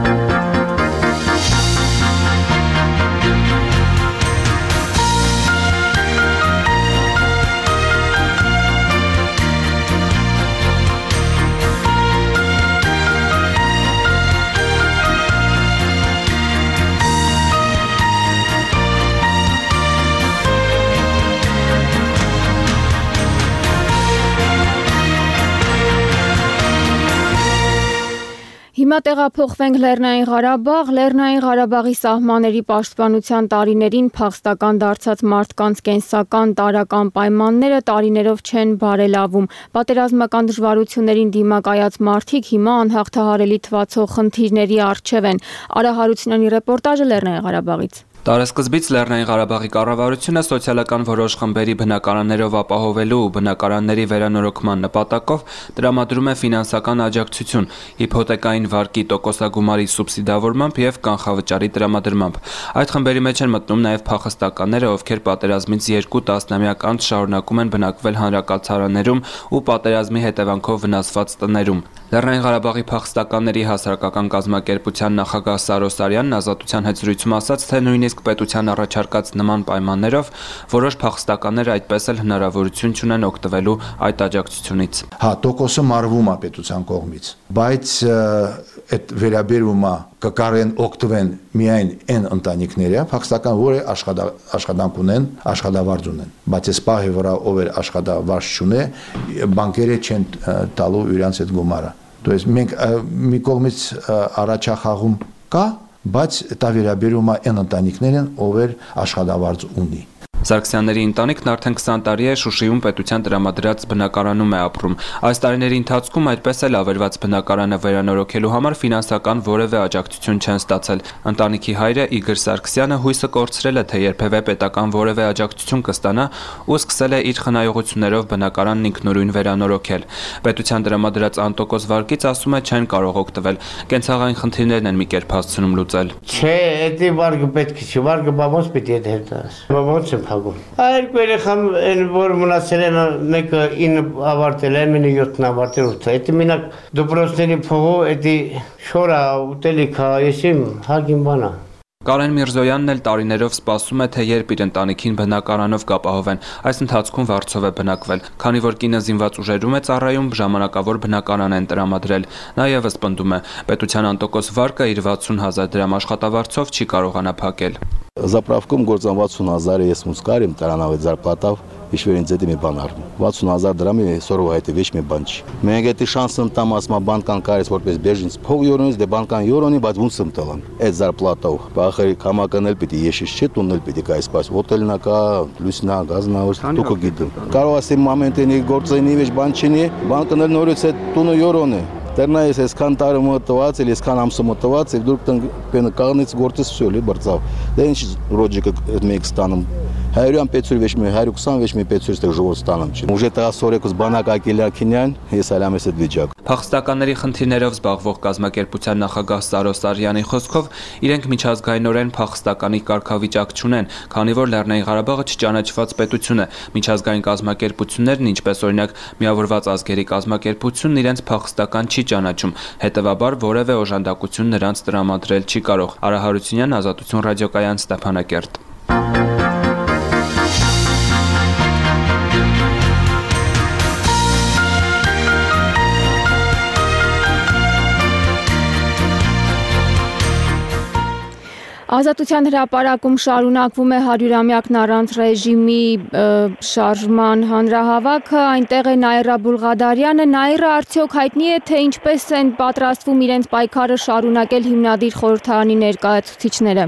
S1: Հիմա տեղափոխվենք Լեռնային Ղարաբաղ։ Լեռնային Ղարաբաղի սահմանների պաշտպանության տարիներին փախստական դարձած մարդկանց կենսական տարրական պայմանները տարիներով չեն բարելավում։ Պատերազմական դժվարություններին դիմակայած մարդիկ հիմա անհաղթահարելի թվացող խնդիրների առջև են։ Արա Հարությունյանի ռեպորտաժը Լեռնային Ղարաբաղից։
S21: Տարեսկզբից Լեռնային Ղարաբաղի կառավարությունը սոցիալական որոշ խմբերի բնակարաններով ապահովելու ու բնակարանների վերանորոգման նպատակով տրամադրում է ֆինանսական աջակցություն հիփոթեկային վարկի տոկոսագումարի սուբսիդավորմամբ եւ կանխավճարի տրամադրմամբ։ Այդ խմբերի մեջ են մտնում նաեւ փախստականները, ովքեր պատերազմից 2 տասնամյակ անց շարունակում են բնակվել հանրակացարաններում ու պատերազմի հետևանքով վնասված տներում։ Լեռնային Ղարաբաղի փախստականների հասարակական կազմակերպության նախագահ Սարո Սարյանն Ազատության հետ զրույցում ասաց, թե նույնիսկ պետության առաջարկած նման պայմաններով որոշ փախստականներ այդպես էլ հնարավորություն չունեն օգտվելու այդ աջակցությունից։
S22: Հա, տոկոսը մարվում է պետության կողմից, բայց այդ վերաբերումը կկարեն օգտվեն միայն այն ընտանիքները, փախստական, որը աշխատանք ունեն, աշխատավարձ ունեն, բայց այս պահի վրա ով էր աշխատավարձ չունե, բանկերը չեն տալու իրենց այդ գումարը։ То есть մենք մի կողմից առաջախաղում կա, բայց դա վերաբերում է այն ընտանիքներին, ով աշխատավարձ ունի։
S21: Սարգսյանների ընտանիքն արդեն 20 տարի է Շուշիում պետության տրամադրած բնակարանում է ապրում։ Այս տարիների ընթացքում այդպես էլ ավերված բնակարանը վերանորոգելու համար ֆինանսական որևէ աջակցություն չեն ստացել։ Ընտանիքի հայրը Իգոր Սարգսյանը հույսը կորցրել է, թե երբևէ պետական որևէ աջակցություն կստանա ու սկսել է իր խնայողություններով բնակարանն ինքնուրույն վերանորոգել։ Պետության տրամադրած անտոկոս վարկից ասում է չեն կարող օգտվել։ Կենցաղային խնդիրներն են մի կերպ հասցնում լուծել։
S2: Չէ, էդի վարկը պետք է չի, վարկը բամոց պիտի հետհետաս։ Բամոց է փակում։ Այդ երեխան որ մնացել են մեկը 9 ավարտել է, մինը 7 ավարտել 8։ Այդ մինակ դպրոցների փողով էդի շորա ուտելիքա, եսիմ հագին բանա։
S21: Կարեն Միրզոյանն էլ տարիներով սպասում է, թե երբ իր ընտանիքին բնակարանով կապահովեն։ Այս ընթացքում վարձով է բնակվել, քանի որ կինը զինված ուժերում է ծառայում, ժամանակավոր բնակարան են տրամադրել։ Նա ևս պնդում է, պետության անտոկոս վարկը իր 60,000 դրամ աշխատավարձով չի կարողանա փակել։
S6: Заправком գործան 60,000 ես մուսկարիմ տարանավի зарплатав Իշվերին ձեդի մի բան արվում 60,000 դրամի սորով հայտի վեճ մի բան չի։ Մենք էդի շանսն տամ ասма բանկան կարես որպես բերժինց փող յորոնից դե բանկան յորոնի բայց ոնցում տալան այդ зарплатով բախերի կամականել պիտի եշիշ չի տունել պիտի կայս պաս հոթելնա կա լուսնա գազնա դուք գիտում կարող ասեմ մոմենտենի գործենի վեճ բան չինի բանկն էլ նորից է տունը յորոնի Դեռնայս այսքան տարի մոտված, էլ այսքան ամսը մոտված, եւ դուք տեն կաղնից գործես всё լի բրծավ։ Դե ինչ ռոջիկը մեկ ստանում 100 վեճ մի 120 վեճ մի 500 տեղ ժողով ստանում չի։ Ուժե տասորեկուս բանակ ակիլյակինյան, ես ալամես այդ վիճակ։
S21: Փախստականների խնդիրներով զբաղվող կազմակերպության նախագահ Սարո Սարյանի խոսքով իրենք միջազգայինորեն փախստականի կարգավիճակ չունեն, քանի որ Լեռնային Ղարաբաղը չճանաչված պետություն է։ Միջազգային կազմակերպություններն, ինչպես օրինակ Միավորված ազգերի կազմակերպությունն, իրենց փախստական չի ճանաչում, հետևաբար որևէ օժանդակություն նրանց տրամադրել չի կարող։ Արա Հարությունյան, Ազատություն ռադիոկայան, Ստեփանակերտ։
S1: Ազատության հրապարակում շարունակվում է 100-ամյակն առանց ռեժիմի շարժման հանրահավաքը, այնտեղ է Նաիրա Բուլղադարյանը։ Նաիրա, արդյոք հայտնի է, թե ինչպես են պատրաստվում իրենց պայքարը շարունակել հիմնադիր խորհրդարանի ներկայացուցիչները։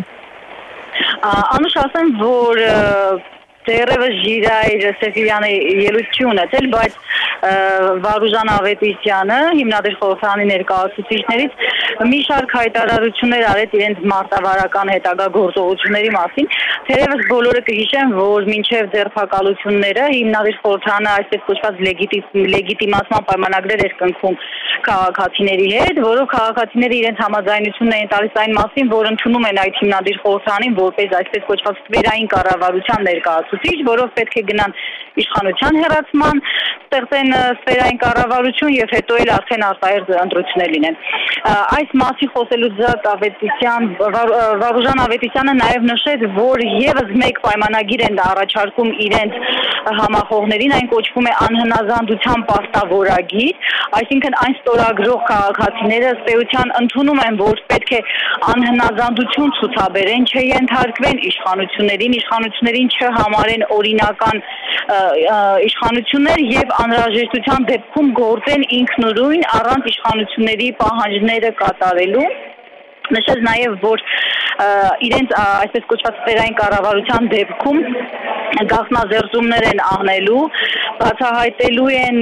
S4: Անուշ ասեմ, որ դերևս Ժիրայր Սեֆիլյանը ելույթ չի ունեցել, բայց Վարուժան Ավետիսյանը հիմնադիր խորհրդարանի ներկայացուցիչներից մի շարք հայտարարություններ արեց իրենց մարտավարական հետագա գործողությունների մասին։ Թերևս բոլորը կհիշեն, որ մինչև ձերբակալությունները հիմնադիր խորհրդարանը այսպես կոչված լեգիտիմացման պայմանագրեր էր կնքում քաղաքացիների հետ, որով քաղաքացիները իրենց համաձայնությունն էին տալիս այն մասին, որ ընդունում են այդ հիմնադիր խորհրդարանին որպես այսպես կոչված ստվերային կառավարության ներկայացուցիչ, որով պետք է գնան իշխանության հեռացման, ստեղծեն ստվերային կառավարություն եւ հետո էլ արդեն արտահերթ ընտրություններ լինեն։ Այս մասին խոսելուց Վարուժան Ավետիսյանը նաեւ նշեց, որ եւս մեկ պայմանագիր են առաջարկում իրենց համախոհներին, այն կոչվում է անհնազանդության պարտավորագիր, այսինքն այն ստորագրող քաղաքացիները ըստ ընդունում են, որ պետք է անհնազանդություն ցուցաբերեն, չենթարկվեն իշխանություններին չհամարեն օրինական իշխանություններ եւ անհրաժեշտության դեպքում գործեն ինքնուրույն առանց իշխանությունների պահանջները կատարելու։ Նշեց նաև, որ իրենց այսպես կոչված ստվերային կառավարության դեպքում գաղտնազերծումներ են անելու, բացահայտելու են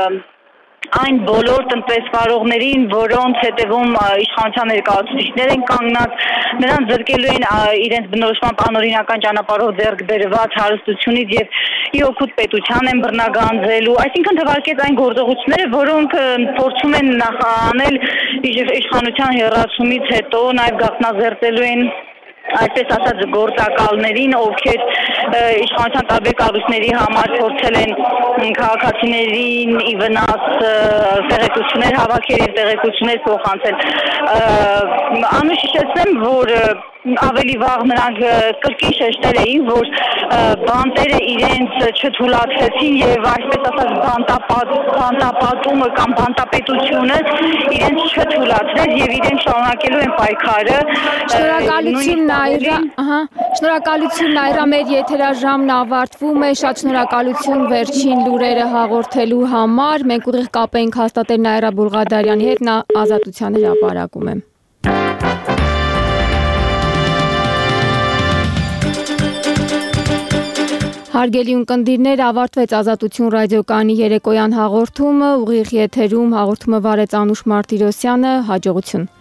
S4: այն բոլոր տնտեսվարողներին, որոնց հետևում իշխանության ներկայացուցիչներ են կանգնած, նրանց զրկելու են իրենց բնորոշման անօրինական ճանապարհով ձեռք բերված հարստությունից եւ ի օգուտ պետության են բռնագանձելու, այսինքն թվարկեց այն գործողությունները, որոնք փորձում են նախաանել իշխանության հեռացումից հետո, նաեւ գաղտնազերծելու են այսպես ասած գործակալներին, ովքեր իշխանության տարբեր կառույցների համար փորձել են քաղաքացիներին ի վնաս տեղեկություններ հավաքել եւ տեղեկություններ փոխանցել։ Անուշ հիշեցնեմ, որ ավելի վաղ նրանք կրկին շեշտել էին, որ բանտերը իրենց չթույլատրեցին եւ այսպես ասած բանտապատումը կամ բանտապետությունը իրենց չթույլատրեց եւ իրենք շարունակելու են պայքարը։
S1: Շնորհակալություն Նաիրա, շնորհակալություն Նաիրա, մեր եթերաժամն ավարտվում է, շատ շնորհակալություն վերջին լուրերը հաղորդելու համար։ Մենք ուղիղ կապ ենք հաստատել Նաիրա Բուլղադարյանի հետ, նա Ազատության հրապարակում է։ Հարգելի ունկնդիրներ, ավարտվեց Ազատություն ռադիոկայանի երեկոյան հաղորդումը, ուղիղ եթերում հաղորդումը վարեց Անուշ Մարտիրոսյանը, հաջողություն։